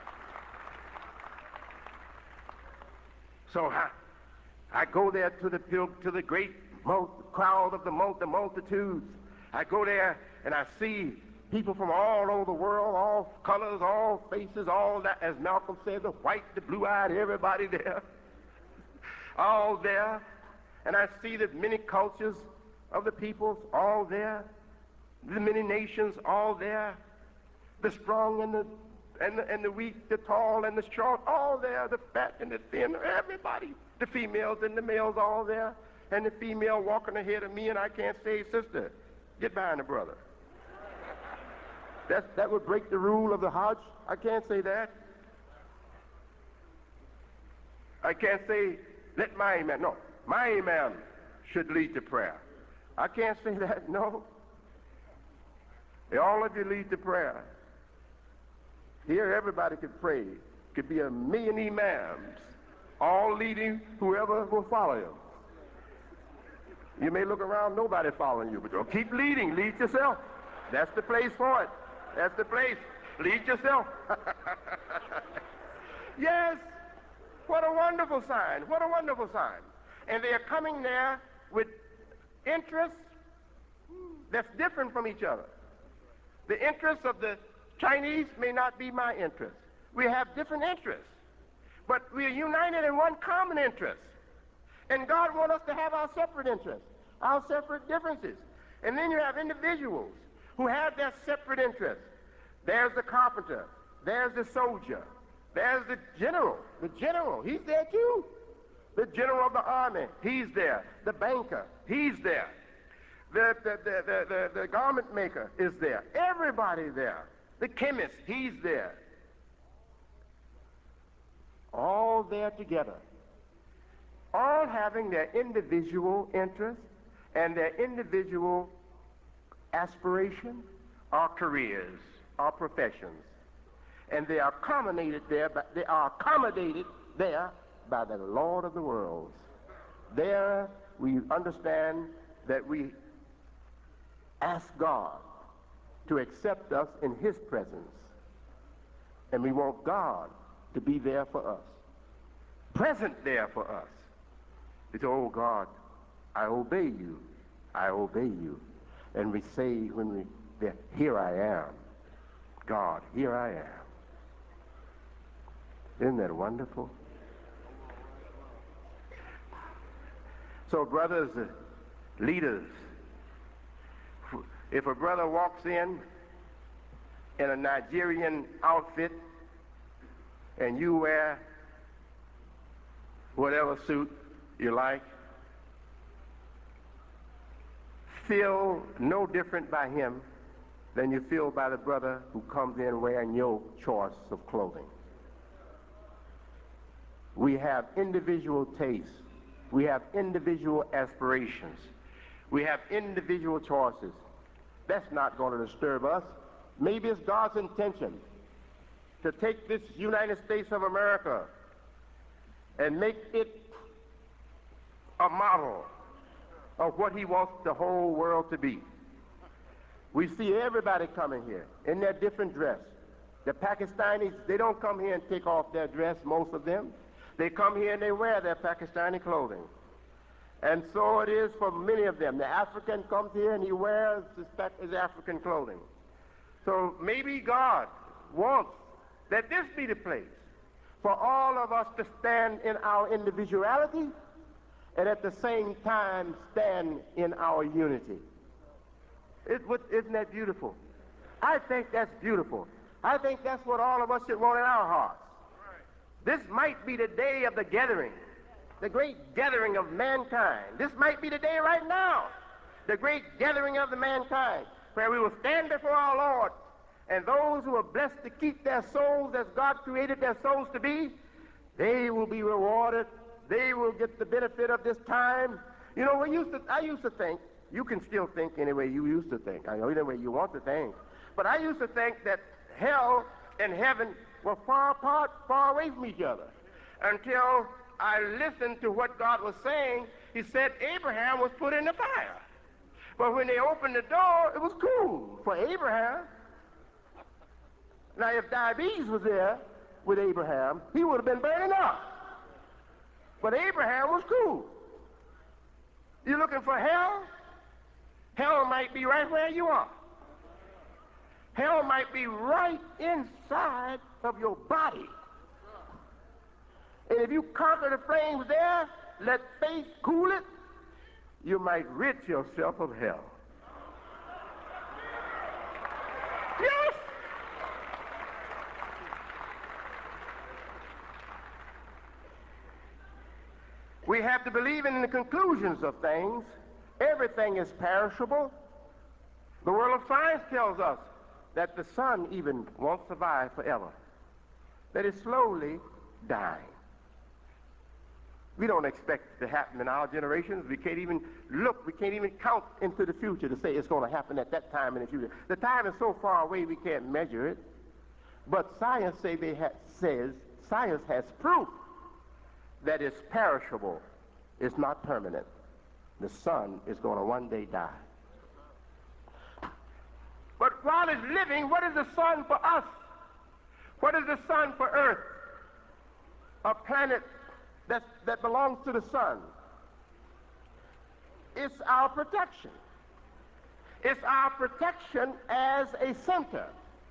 So I go there to the great crowd of the multitudes. I go there and I see people from all over the world, all colors, all faces, all that, as Malcolm said, the white, the blue-eyed, everybody there, all there. And I see the many cultures of the peoples all there, the many nations all there, the strong and the weak, the tall and the short, all there, the fat and the thin, everybody, the females and the males all there, and the female walking ahead of me, and I can't say, sister, get behind the brother. That would break the rule of the Hajj. I can't say that. I can't say, let my imam. No, my imam should lead the prayer. I can't say that, no. All of you lead the prayer. Here everybody could pray. Could be 1,000,000 imams all leading whoever will follow him. You may look around, nobody following you, but you'll keep leading. Lead yourself. That's the place for it. That's the place. Lead yourself. Yes, what a wonderful sign. What a wonderful sign. And they are coming there with interests that's different from each other. The interests of the Chinese may not be my interest. We have different interests, but we are united in one common interest. And God wants us to have our separate interests, our separate differences. And then you have individuals who have their separate interests. There's the carpenter, there's the soldier, there's the general. The general, he's there too. The general of the army, he's there. The banker, he's there. The garment maker is there. Everybody there. The chemist, he's there. All there together. All having their individual interests and their individual aspirations, or careers, or professions. And they are accommodated there by the Lord of the worlds. There we understand that we ask God to accept us in his presence. And we want God to be there for us, present there for us. We say, oh God, I obey you. I obey you. And we say when we, here I am. God, here I am. Isn't that wonderful? So brothers, leaders, if a brother walks in a Nigerian outfit and you wear whatever suit you like, feel no different by him than you feel by the brother who comes in wearing your choice of clothing. We have individual tastes. We have individual aspirations. We have individual choices. That's not going to disturb us. Maybe it's God's intention to take this United States of America and make it a model of what he wants the whole world to be. We see everybody coming here in their different dress. The Pakistanis, they don't come here and take off their dress, most of them. They come here and they wear their Pakistani clothing. And so it is for many of them. The African comes here and he wears his African clothing. So maybe God wants that this be the place for all of us to stand in our individuality and at the same time stand in our unity. Isn't that beautiful? I think that's beautiful. I think that's what all of us should want in our hearts. This might be the day of the gathering, the great gathering of mankind. This might be the day right now, the great gathering of the mankind, where we will stand before our Lord, and those who are blessed to keep their souls as God created their souls to be, they will be rewarded. They will get the benefit of this time. You know, I used to think, you can still think any way you used to think, I know any way you want to think, but I used to think that hell and heaven were far apart, far away from each other, until I listened to what God was saying. He said Abraham was put in the fire. But when they opened the door, it was cool for Abraham. Now, if diabetes was there with Abraham, he would have been burning up. But Abraham was cool. You're looking for hell? Hell might be right where you are. Hell might be right inside of your body. And if you conquer the flames there, let faith cool it, you might rid yourself of hell. Yes! We have to believe in the conclusions of things. Everything is perishable. The world of science tells us that the sun even won't survive forever, that it's slowly dying. We don't expect it to happen in our generations. We can't even look, we can't even count into the future to say it's going to happen at that time in the future. The time is so far away we can't measure it. But science says science has proof that is perishable is not permanent. The sun is going to one day die. But while it's living, what is the sun for us? What is the sun for Earth? A planet that belongs to the sun. It's our protection. It's our protection as a center.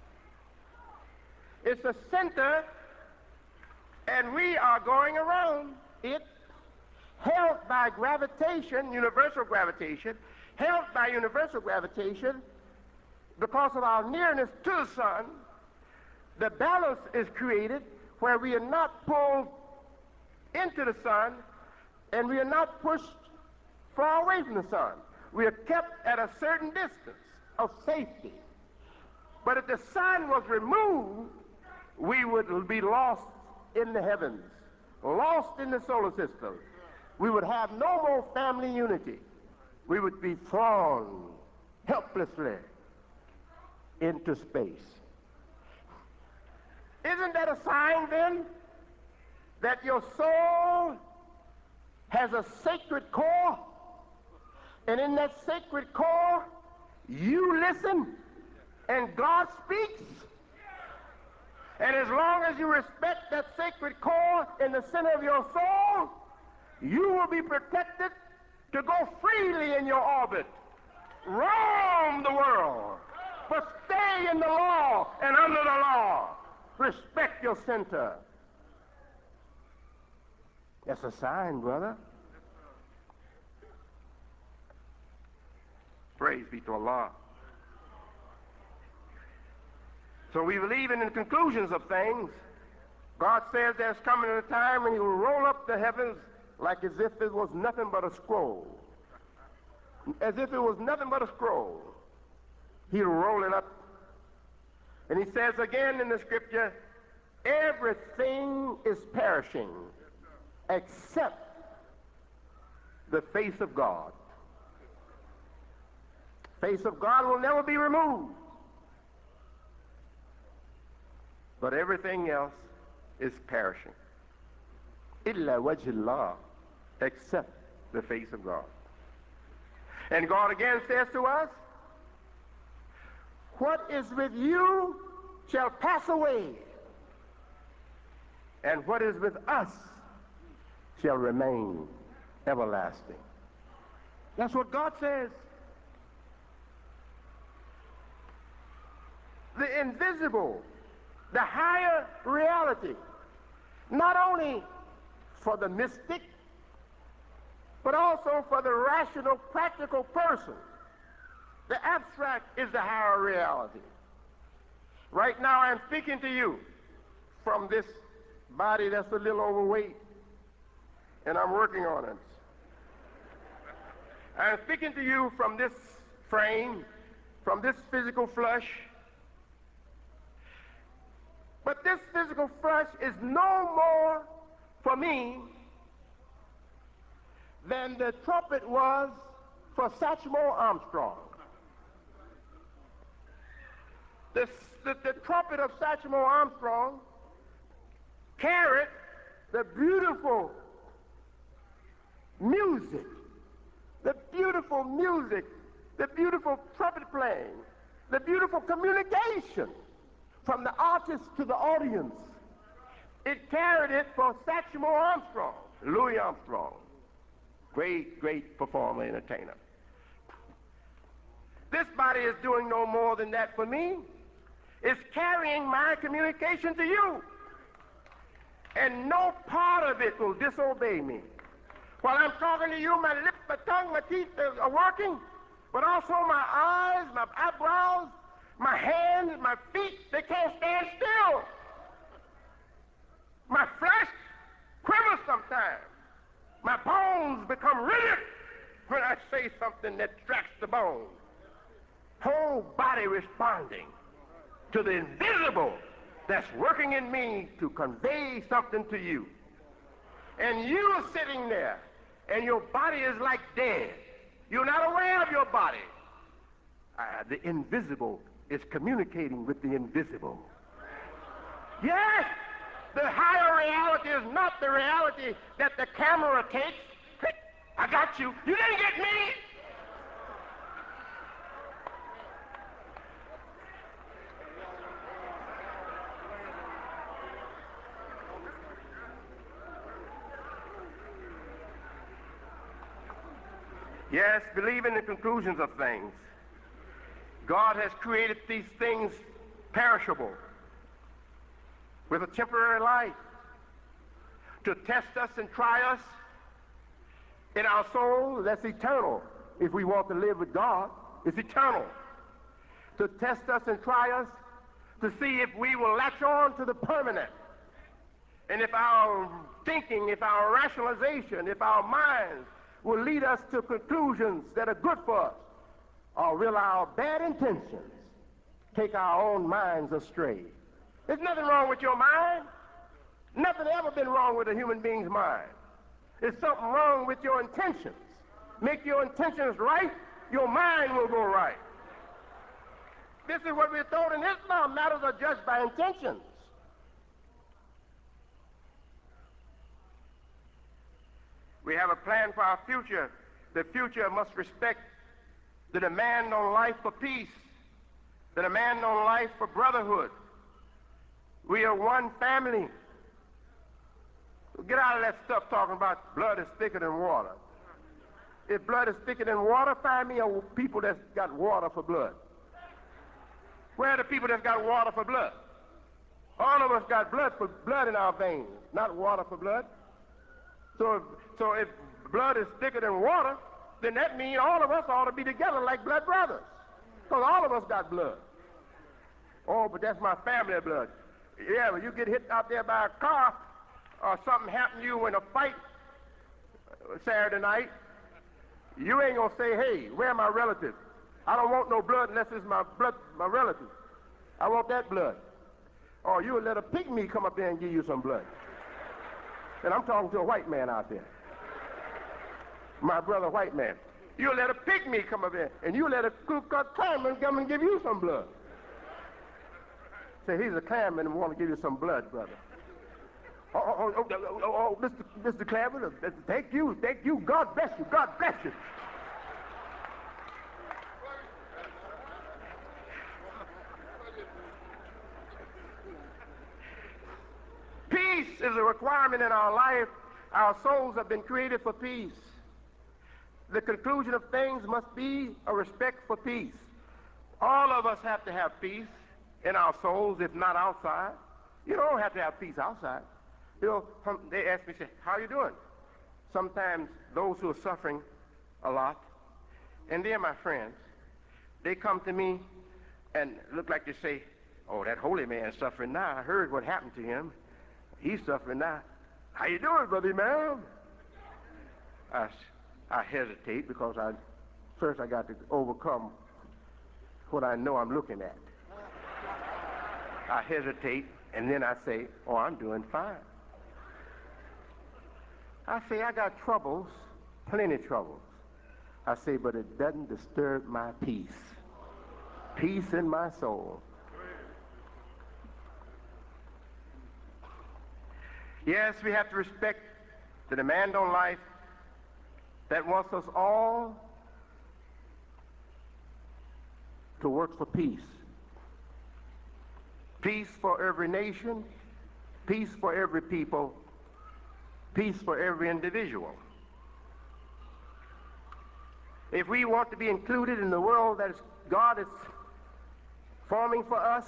It's a center, and we are going around it, held by gravitation, universal gravitation, held by universal gravitation. Because of our nearness to the sun, the balance is created where we are not pulled into the sun and we are not pushed far away from the sun. We are kept at a certain distance of safety. But if the sun was removed, we would be lost in the heavens, lost in the solar system. We would have no more family unity. We would be thrown helplessly into space. Isn't that a sign then that your soul has a sacred core, and in that sacred core you listen and God speaks? And as long as you respect that sacred core in the center of your soul, you will be protected to go freely in your orbit, roam the world, but stay in the law and under the law. Respect your center. That's a sign, brother. Praise be to Allah. So we believe in the conclusions of things. God says there's coming a time when he will roll up the heavens like as if it was nothing but a scroll. As if it was nothing but a scroll. He'll roll it up. And he says again in the scripture, everything is perishing except the face of God. Face of God will never be removed. But everything else is perishing. Illa wajhillah, except the face of God. And God again says to us, what is with you shall pass away, and what is with us shall remain everlasting. That's what God says. The invisible, the higher reality, not only for the mystic, but also for the rational, practical person. The abstract is the higher reality. Right now I'm speaking to you from this body that's a little overweight, and I'm working on it. I'm speaking to you from this frame, from this physical flesh. But this physical flesh is no more for me than the trumpet was for Satchmo Armstrong. The trumpet of Satchmo Armstrong carried the beautiful music, the beautiful trumpet playing, the beautiful communication from the artist to the audience. It carried it for Satchmo Armstrong, Louis Armstrong, great performer, entertainer. This body is doing no more than that for me. It's carrying my communication to you. And no part of it will disobey me. While I'm talking to you, my lips, my tongue, my teeth are working, but also my eyes, my eyebrows, my hands, my feet, they can't stand still. My flesh quivers sometimes. My bones become rigid when I say something that strikes the bone. Whole body responding to the invisible that's working in me to convey something to you. And you are sitting there, and your body is like dead. You're not aware of your body. The invisible is communicating with the invisible. Yes, The higher reality is not the reality that the camera takes. I got you. You didn't get me. Yes, believe in the conclusions of things. God has created these things perishable with a temporary life to test us and try us in our soul. That's eternal. If we want to live with God, it's eternal. To test us and try us to see if we will latch on to the permanent. And if our thinking, if our rationalization, if our minds will lead us to conclusions that are good for us, or will our bad intentions take our own minds astray. There's nothing wrong with your mind. Nothing ever been wrong with a human being's mind. There's something wrong with your intentions. Make your intentions right, your mind will go right. This is what we're taught in Islam. Matters are judged by intentions. We have a plan for our future. The future must respect the demand on life for peace, the demand on life for brotherhood. We are one family. Get out of that stuff talking about blood is thicker than water. If blood is thicker than water, find me people that's got water for blood. Where are the people that's got water for blood? All of us got blood in our veins, not water for blood. So if blood is thicker than water, then that means all of us ought to be together like blood brothers. Because all of us got blood. Oh, but that's my family blood. Yeah, when you get hit out there by a car or something happened to you in a fight Saturday night, you ain't going to say, hey, where are my relatives? I don't want no blood unless it's my relative. I want that blood. Or you'll let a pygmy come up there and give you some blood. And I'm talking to a white man out there. My brother, white man. You'll let a pygmy come up there, and you'll let a Ku Klux Klanman come and give you some blood. Say, he's a Klanman and want to give you some blood, brother. Mr. Klanman, thank you. God bless you. God bless you. Peace is a requirement in our life. Our souls have been created for peace. The conclusion of things must be a respect for peace. All of us have to have peace in our souls, if not outside. You don't have to have peace outside. You know, they ask me, say, how are you doing? Sometimes those who are suffering a lot, and they're my friends, they come to me and look like they say, oh, that holy man's suffering now. I heard what happened to him. He's suffering now. How you doing, brother man? I hesitate because first I got to overcome what I know I'm looking at. I hesitate, and then I say, oh, I'm doing fine. I say, I got troubles, plenty of troubles. I say, but it doesn't disturb my peace. Peace in my soul. Yes, we have to respect the demand on life that wants us all to work for peace. Peace for every nation, peace for every people, peace for every individual. If we want to be included in the world that God is forming for us,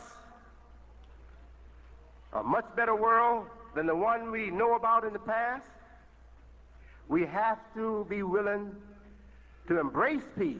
a much better world than the one we know about in the past, we have to be willing to embrace peace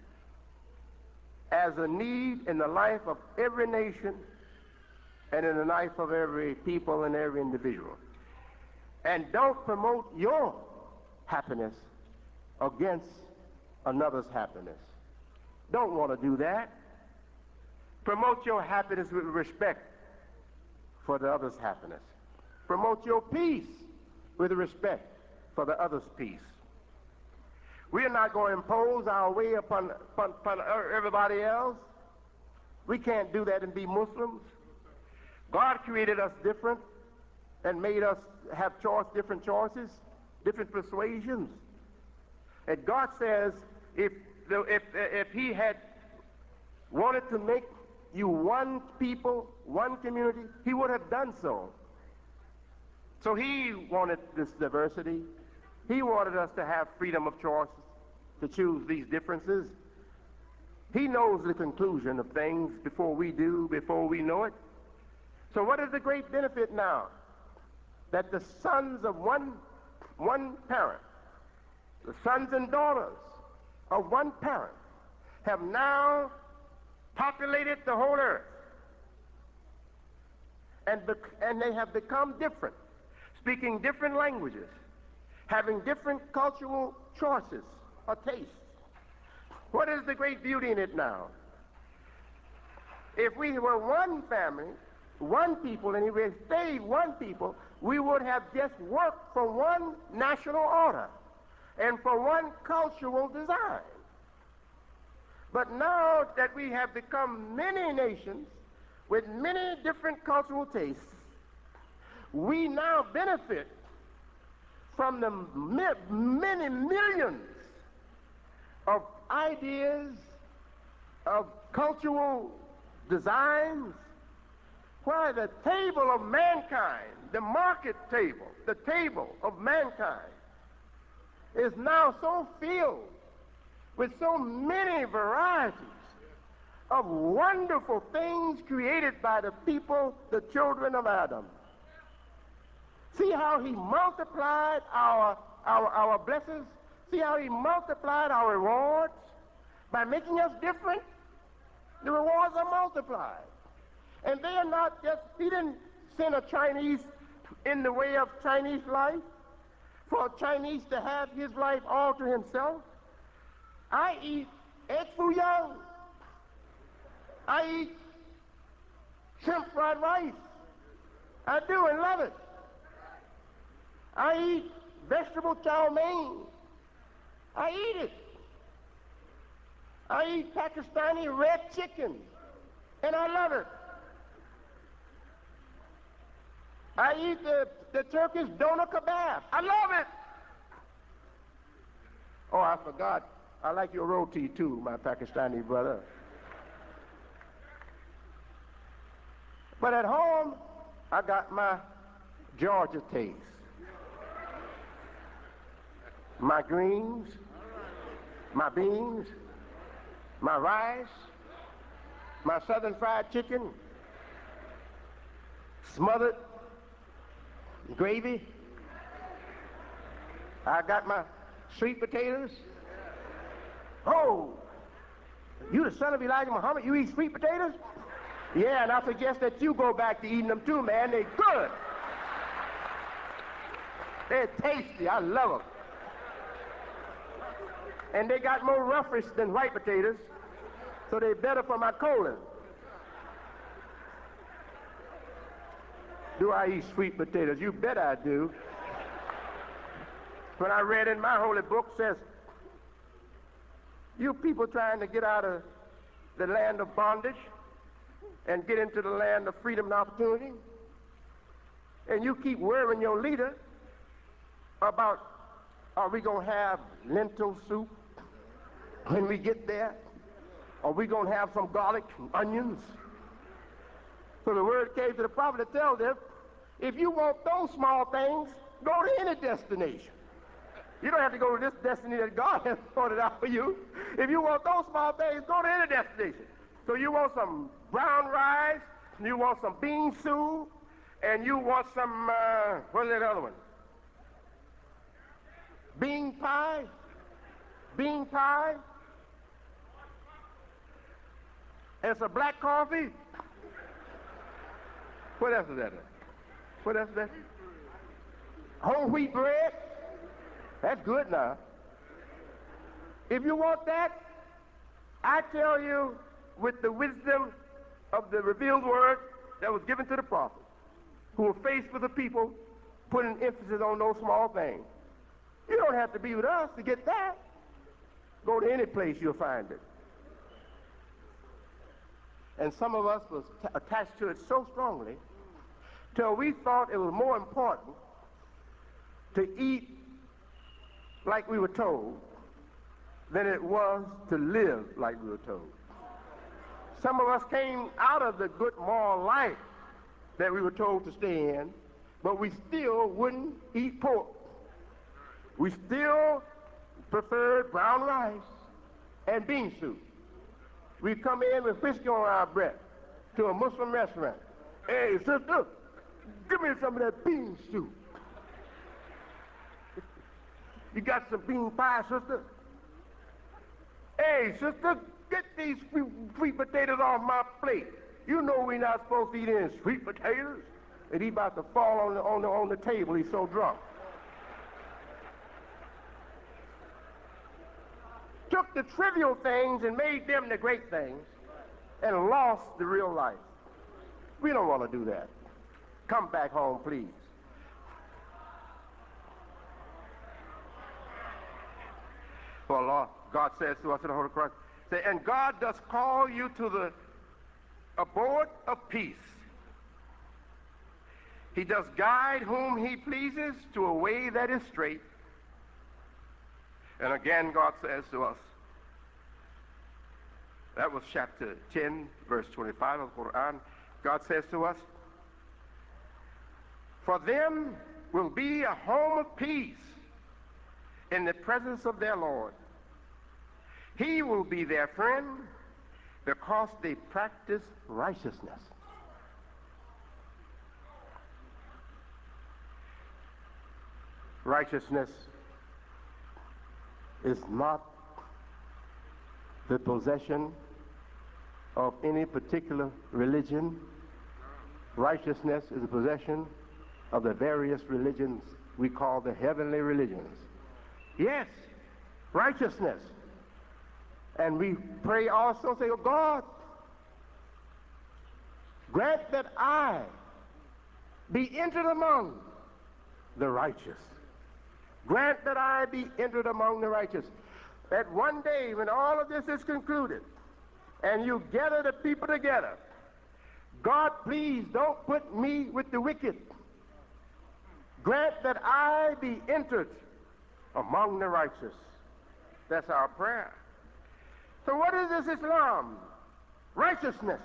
as a need in the life of every nation and in the life of every people and every individual. And don't promote your happiness against another's happiness. Don't want to do that. Promote your happiness with respect for the other's happiness. Promote your peace with respect for the other's peace. We are not going to impose our way upon everybody else. We can't do that and be Muslims. God created us different. and made us have different choices, different persuasions. And God says if he had wanted to make you one people, one community, he would have done so. So he wanted this diversity. He wanted us to have freedom of choice to choose these differences. He knows the conclusion of things before we do, before we know it. So what is the great benefit now? That the sons of one parent, the sons and daughters of one parent, have now populated the whole earth. And they have become different, speaking different languages, having different cultural choices or tastes. What is the great beauty in it now? If we were one family, one people, and if we stayed one people, we would have just worked for one national order and for one cultural design. But now that we have become many nations with many different cultural tastes, we now benefit from the many millions of ideas, of cultural designs, where the table of mankind, the market table, the table of mankind, is now so filled with so many varieties of wonderful things created by the people, the children of Adam. See how he multiplied our blessings? See how he multiplied our rewards? By making us different, the rewards are multiplied. And they are not just, he didn't send a Chinese in the way of Chinese life for a Chinese to have his life all to himself. I eat egg foo young. I eat shrimp fried rice. I do and love it. I eat vegetable chow mein. I eat it. I eat Pakistani red chicken, and I love it. I eat the Turkish doner kebab. I love it. Oh, I forgot. I like your roti too, my Pakistani brother. But at home, I got my Georgia taste. My greens, my beans, my rice, my southern fried chicken, smothered gravy. I got my sweet potatoes. Oh, you the son of Elijah Muhammad, you eat sweet potatoes? Yeah, and I suggest that you go back to eating them too, man. They're good. They're tasty. I love them. And they got more roughish than white potatoes, so they're better for my colon. Do I eat sweet potatoes? You bet I do. When I read in my holy book says, you people trying to get out of the land of bondage and get into the land of freedom and opportunity, and you keep worrying your leader about, are we going to have lentil soup when we get there? Are we going to have some garlic and onions? So the word came to the prophet to tell them, if you want those small things, go to any destination. You don't have to go to this destiny that God has sorted out for you. If you want those small things, go to any destination. So you want some brown rice, you want some bean soup, and you want some, what is that other one? Bean pie? Bean pie? And some black coffee? What else is that? What else is that? Whole wheat bread? That's good now. If you want that, I tell you, with the wisdom of the revealed word that was given to the prophet, who were faced with the people putting emphasis on those small things. You don't have to be with us to get that. Go to any place, you'll find it. And some of us was attached to it so strongly till we thought it was more important to eat like we were told than it was to live like we were told. Some of us came out of the good moral life that we were told to stay in, but we still wouldn't eat pork. We still preferred brown rice and bean soup. We come in with whiskey on our breath to a Muslim restaurant. Hey, sister, give me some of that bean soup. You got some bean pie, sister? Hey, sister, get these sweet potatoes off my plate. You know we're not supposed to eat any sweet potatoes. And he's about to fall on the table. He's so drunk. Took the trivial things and made them the great things and lost the real life. We don't want to do that. Come back home, please. For Allah, God says to us in the Holy Quran, and God does call you to the abode of peace. He does guide whom he pleases to a way that is straight. And again, God says to us, that was chapter 10, verse 25 of the Quran. God says to us, for them will be a home of peace in the presence of their Lord. He will be their friend because they practice righteousness. Righteousness is not the possession of any particular religion. Righteousness is a possession of the various religions we call the heavenly religions. Yes, righteousness. And we pray also, say, oh God, grant that I be entered among the righteous. Grant that I be entered among the righteous. That one day when all of this is concluded and you gather the people together, God, please don't put me with the wicked. Grant that I be entered among the righteous. That's our prayer. So what is this Islam? Righteousness.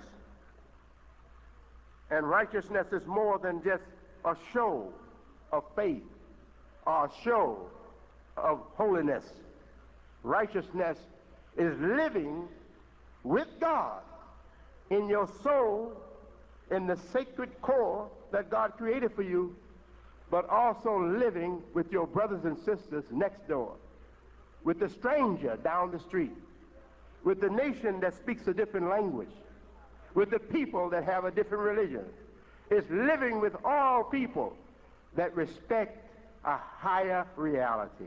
And righteousness is more than just a show of faith or a show of holiness. Righteousness is living with God in your soul, in the sacred core that God created for you, but also living with your brothers and sisters next door, with the stranger down the street, with the nation that speaks a different language, with the people that have a different religion. It's living with all people that respect a higher reality.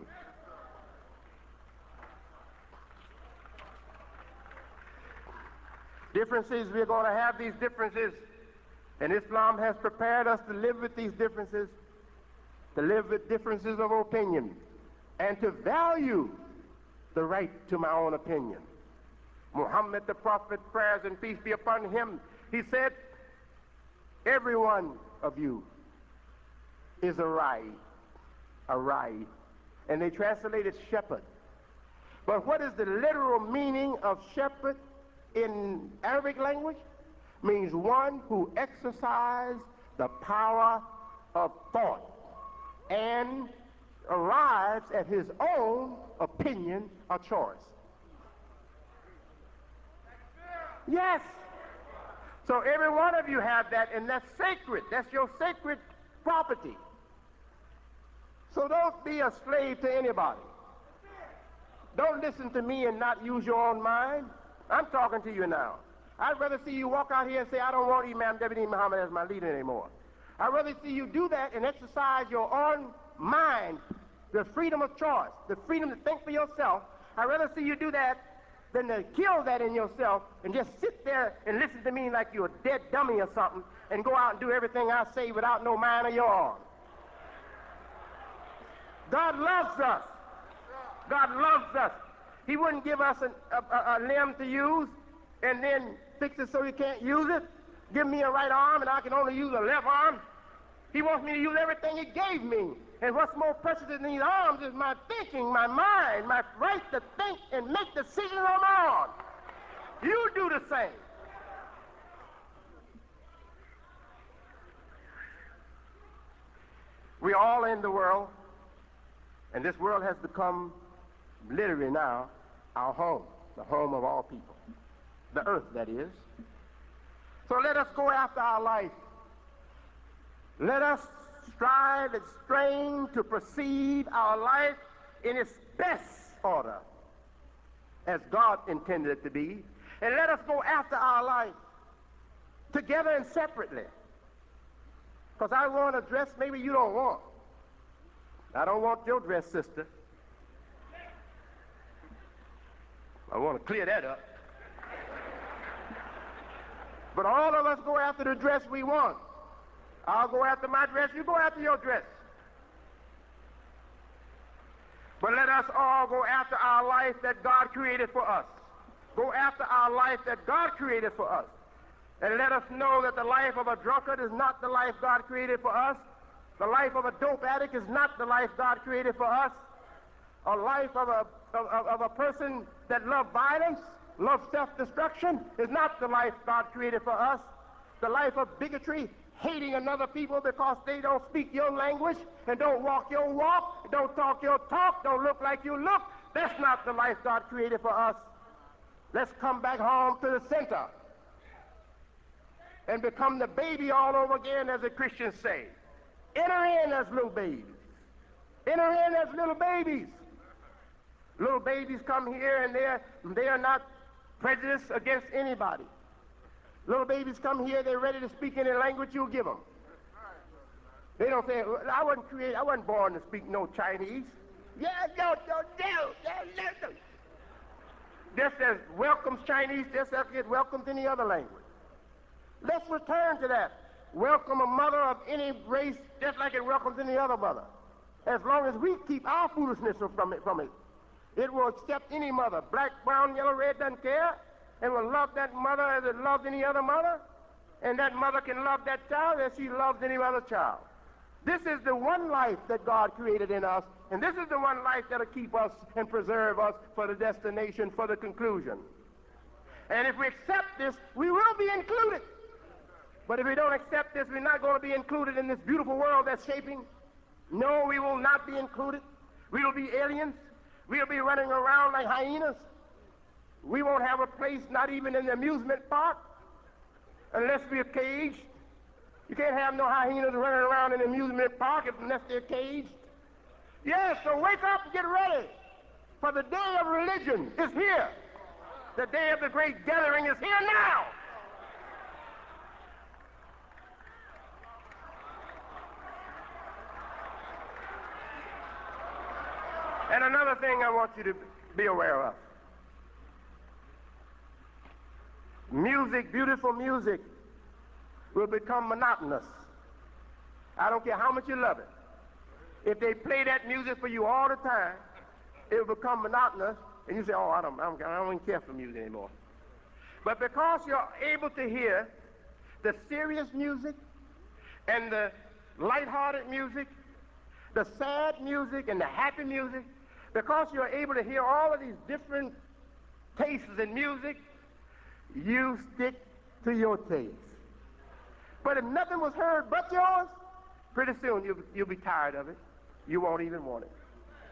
Differences, we're going to have these differences, and Islam has prepared us to live with these differences, to live with differences of opinion, and to value the right to my own opinion. Muhammad the Prophet, prayers and peace be upon him, he said, every one of you is a rai, and they translated shepherd. But what is the literal meaning of shepherd in Arabic language? Means one who exercises the power of thought and arrives at his own opinion or choice. Yes. So every one of you have that, and that's sacred. That's your sacred property. So don't be a slave to anybody. Don't listen to me and not use your own mind. I'm talking to you now. I'd rather see you walk out here and say, I don't want Imam Deputy Muhammad as my leader anymore. I'd rather see you do that and exercise your own mind, the freedom of choice, the freedom to think for yourself. I'd rather see you do that than to kill that in yourself and just sit there and listen to me like you're a dead dummy or something and go out and do everything I say without no mind of your own. God loves us. God loves us. He wouldn't give us a limb to use and then fix it so you can't use it. Give me a right arm and I can only use a left arm. He wants me to use everything he gave me. And what's more precious than these arms is my thinking, my mind, my right to think and make decisions on my own. You do the same. We all in the world, and this world has become literally now our home, the home of all people, the earth, that is. So let us go after our life. Let us strive and strain to perceive our life in its best order, as God intended it to be. And let us go after our life together and separately. Because I want a dress maybe you don't want. I don't want your dress, sister. I want to clear that up. But all of us go after the dress we want. I'll go after my dress, you go after your dress. But let us all go after our life that God created for us. Go after our life that God created for us. And let us know that the life of a drunkard is not the life God created for us. The life of a dope addict is not the life God created for us. A life of a person that loves violence, loves self-destruction, is not the life God created for us. The life of bigotry, hating another people because they don't speak your language and don't walk your walk, don't talk your talk, don't look like you look, that's not the life God created for us. Let's come back home to the center and become the baby all over again, as the Christians say. Enter in as little babies. Enter in as little babies. Little babies come here and they are not prejudiced against anybody. Little babies come here, they're ready to speak any language you'll give them. They don't say, I wasn't born to speak no Chinese. Yeah, no. Just as welcomes Chinese, just as it welcomes any other language. Let's return to that. Welcome a mother of any race just like it welcomes any other mother. As long as we keep our foolishness from it. It will accept any mother, black, brown, yellow, red, doesn't care, and will love that mother as it loves any other mother, and that mother can love that child as she loves any other child. This is the one life that God created in us, and this is the one life that'll keep us and preserve us for the destination, for the conclusion. And if we accept this, we will be included. But if we don't accept this, we're not going to be included in this beautiful world that's shaping. No, we will not be included. We will be aliens. We'll be running around like hyenas. We won't have a place, not even in the amusement park, unless we're caged. You can't have no hyenas running around in the amusement park unless they're caged. Yes, so wake up and get ready, for the day of religion is here. The day of the great gathering is here now. And another thing I want you to be aware of. Music, beautiful music, will become monotonous. I don't care how much you love it. If they play that music for you all the time, it will become monotonous, and you say, oh, I don't even care for music anymore. But because you're able to hear the serious music and the lighthearted music, the sad music and the happy music, because you're able to hear all of these different tastes in music, you stick to your taste. But if nothing was heard but yours, pretty soon you'll be tired of it. You won't even want it.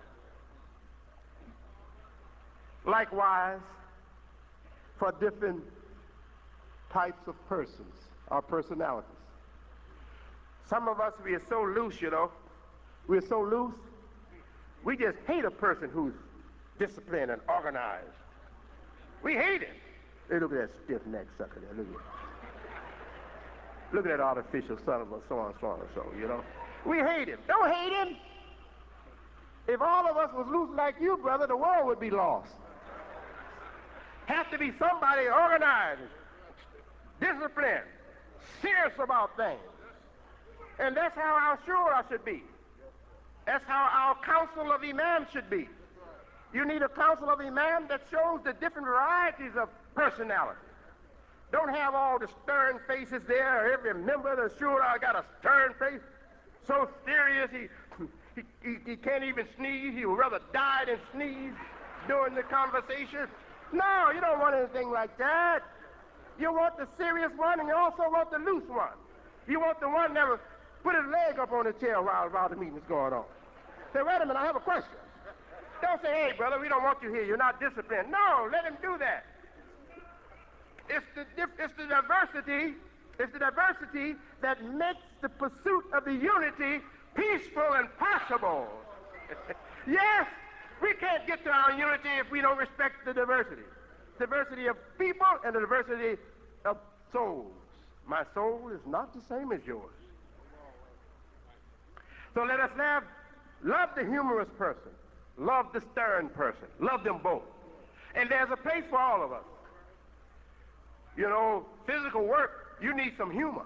Likewise, for different types of persons or personalities. Some of us, we are so loose, we're so loose, we just hate a person who's disciplined and organized. We hate it. Hey, look at that stiff-necked sucker there, look at it. Look at that artificial son of a so-and-so, We hate him. Don't hate him. If all of us was loose like you, brother, the world would be lost. Have to be somebody organized, disciplined, serious about things. And that's how our shura should be. That's how our council of imams should be. You need a council of imams that shows the different varieties of personality. Don't have all the stern faces there. Every member of the shura got a stern face. so serious he can't even sneeze. He would rather die than sneeze during the conversation. No, you don't want anything like that. You want the serious one, and you also want the loose one. You want the one that will put his leg up on the chair while the meeting is going on. Say, wait a minute, I have a question. Don't say, hey, brother, we don't want you here. You're not disciplined. No, let him do that. It's the diversity. It's the diversity that makes the pursuit of the unity peaceful and possible. Yes, we can't get to our unity if we don't respect the diversity. Diversity of people and the diversity of souls. My soul is not the same as yours. So let us love the humorous person, love the stern person, love them both. And there's a place for all of us. You know, physical work, you need some humor.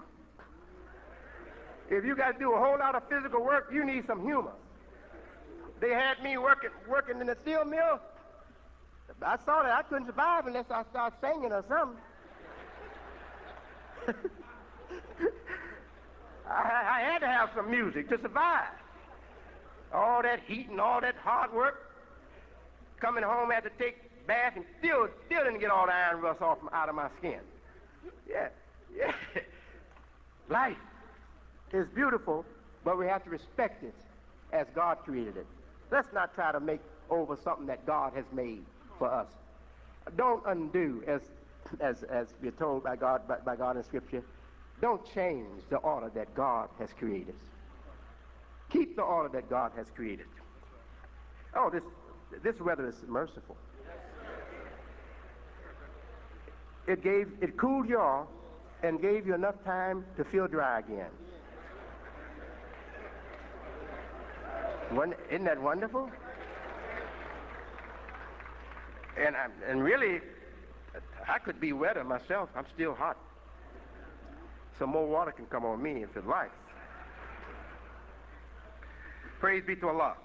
If you got to do a whole lot of physical work, you need some humor. They had me working in the steel mill. I saw that I couldn't survive unless I started singing or something. I had to have some music to survive. All that heat and all that hard work. Coming home after take a bath and still didn't get all the iron rust out of my skin. Yeah. Life is beautiful, but we have to respect it as God created it. Let's not try to make over something that God has made for us. Don't undo, as we're told by God in Scripture. Don't change the order that God has created. Keep the order that God has created. Oh, this weather is merciful. It cooled you off and gave you enough time to feel dry again. Isn't that wonderful? And really, I could be wetter myself. I'm still hot. Some more water can come on me if it likes. Praise be to Allah.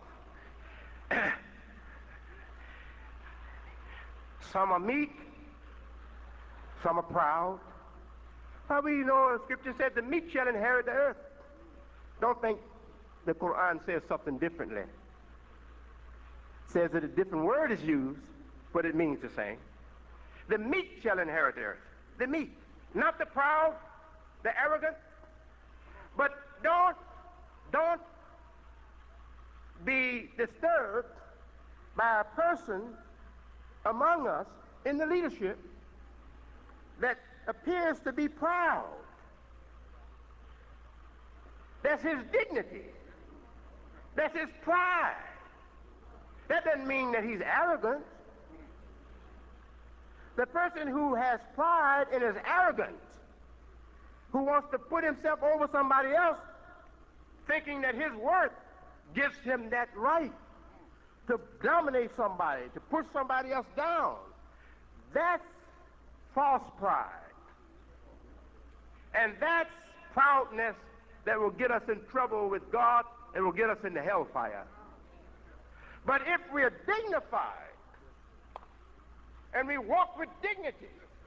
Some are meek, some are proud. How do you know the Scripture said the meek shall inherit the earth? Don't think the Quran says something differently. It says that a different word is used, but it means the same. The meek shall inherit the earth. The meek, not the proud, the arrogant. But don't be disturbed by a person among us in the leadership that appears to be proud. That's his dignity. That's his pride. That doesn't mean that he's arrogant. The person who has pride and is arrogant, who wants to put himself over somebody else, thinking that his worth gives him that right to dominate somebody, to push somebody else down. That's false pride. And that's proudness that will get us in trouble with God and will get us into hellfire. But if we're dignified and we walk with dignity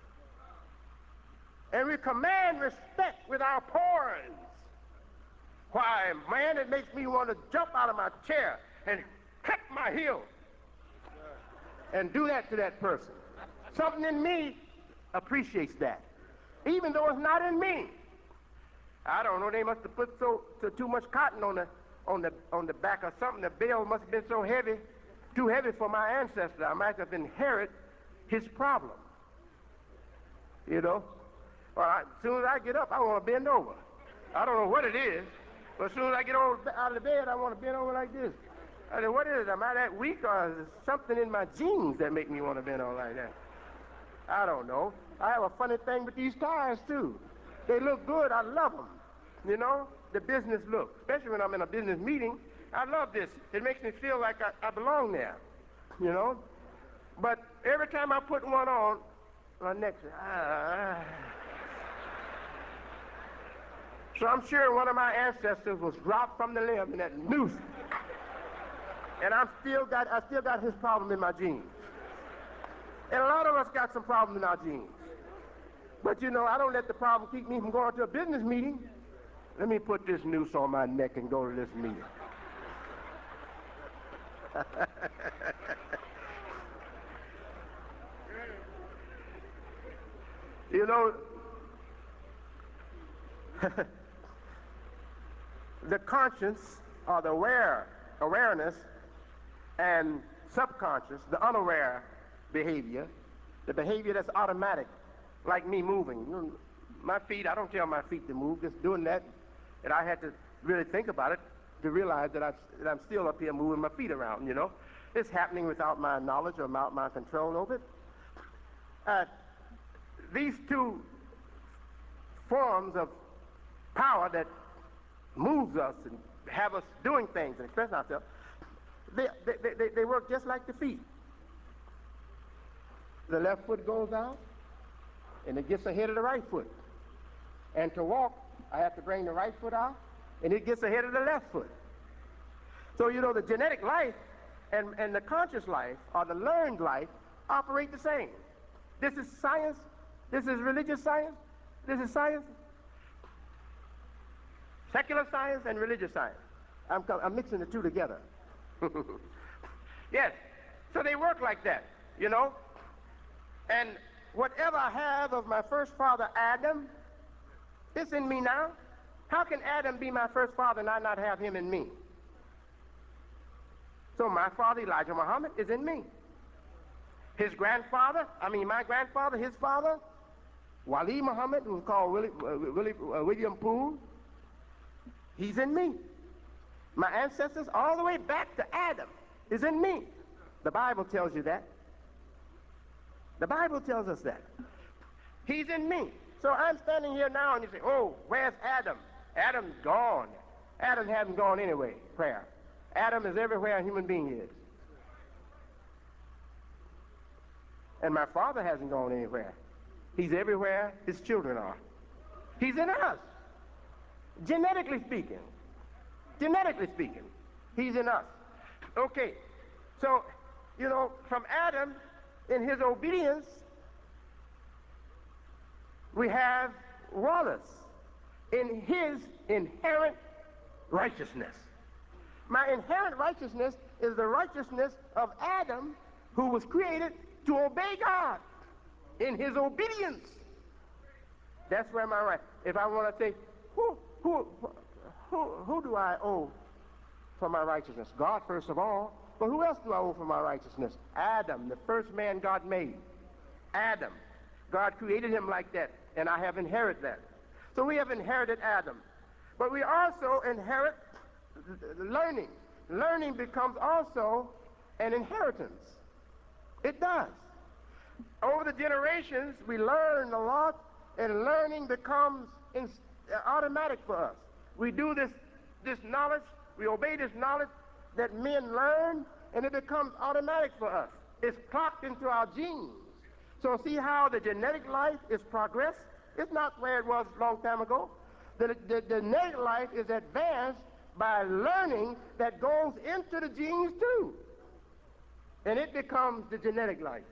and we command respect with our pores, why, man, it makes me want to jump out of my chair and cut my heel and do that to that person. Something in me appreciates that, even though it's not in me. I don't know, they must have put too much cotton on the back or something. The bale must have been so heavy, too heavy for my ancestor. I might have inherited his problem. You know? Well, as soon as I get up, I want to bend over. I don't know what it is, but as soon as I get out of the bed, I want to bend over like this. I said, what is it? Am I that weak, or is there something in my genes that make me want to bend over like that? I don't know. I have a funny thing with these ties, too. They look good. I love them. You know, the business look. Especially when I'm in a business meeting. I love this. It makes me feel like I belong there. You know? But every time I put one on, my neck says, So I'm sure one of my ancestors was dropped from the limb in that noose. And I still got his problem in my genes. And a lot of us got some problems in our genes. But you know, I don't let the problem keep me from going to a business meeting Let me put this noose on my neck and go to this meeting. You know, the conscience or the awareness and subconscious, the unaware behavior, the behavior that's automatic, like me moving. You know, my feet, I don't tell my feet to move, just doing that. And I had to really think about it to realize that I'm still up here moving my feet around, you know. It's happening without my knowledge or without my control over it. These two forms of power that moves us and have us doing things and expressing ourselves, they work just like the feet. The left foot goes out and it gets ahead of the right foot. And to walk, I have to bring the right foot out and it gets ahead of the left foot. So, you know, the genetic life and the conscious life or the learned life operate the same. This is science. This is religious science. This is science. Secular science and religious science. I'm mixing the two together. Yes. So they work like that, you know. And whatever I have of my first father, Adam, it's in me now. How can Adam be my first father and I not have him in me? So my father, Elijah Muhammad, is in me. His grandfather, my grandfather, his father, Wali Muhammad, who was called William Poole, he's in me. My ancestors, all the way back to Adam, is in me. The Bible tells you that. The Bible tells us that. He's in me. So I'm standing here now and you say, oh, where's Adam? Adam's gone. Adam hasn't gone anyway, prayer. Adam is everywhere a human being is. And my father hasn't gone anywhere. He's everywhere his children are. He's in us. Genetically speaking, he's in us. Okay, so, you know, from Adam, in his obedience, we have Wallace in his inherent righteousness. My inherent righteousness is the righteousness of Adam, who was created to obey God in his obedience. That's where my right. If I want to say, who do I owe for my righteousness? God, first of all. But who else do I owe for my righteousness? Adam, the first man God made. Adam. God created him like that, and I have inherited that. So we have inherited Adam. But we also inherit learning. Learning becomes also an inheritance. It does. Over the generations, we learn a lot, and learning becomes automatic for us. We do this knowledge, we obey this knowledge that men learn, and it becomes automatic for us. It's clocked into our genes. So see how the genetic life is progressed? It's not where it was a long time ago. The genetic life is advanced by learning that goes into the genes too. And it becomes the genetic life.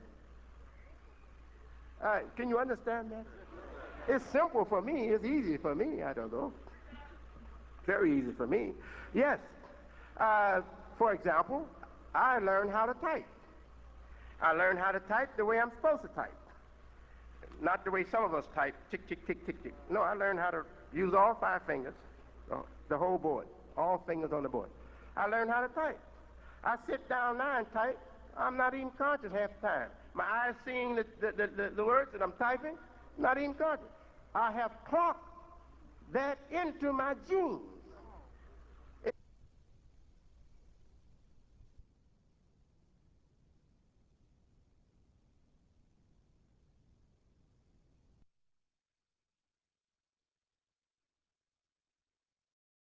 Can you understand that? It's simple for me. It's easy for me. I don't know. Very easy for me. Yes. For example, I learned how to type. I learned how to type the way I'm supposed to type. Not the way some of us type, tick, tick, tick, tick, tick. No, I learned how to use all 5 fingers, the whole board, all fingers on the board. I learned how to type. I sit down now and type. I'm not even conscious half the time. My eyes seeing the words that I'm typing, not even conscious. I have clocked that into my genes.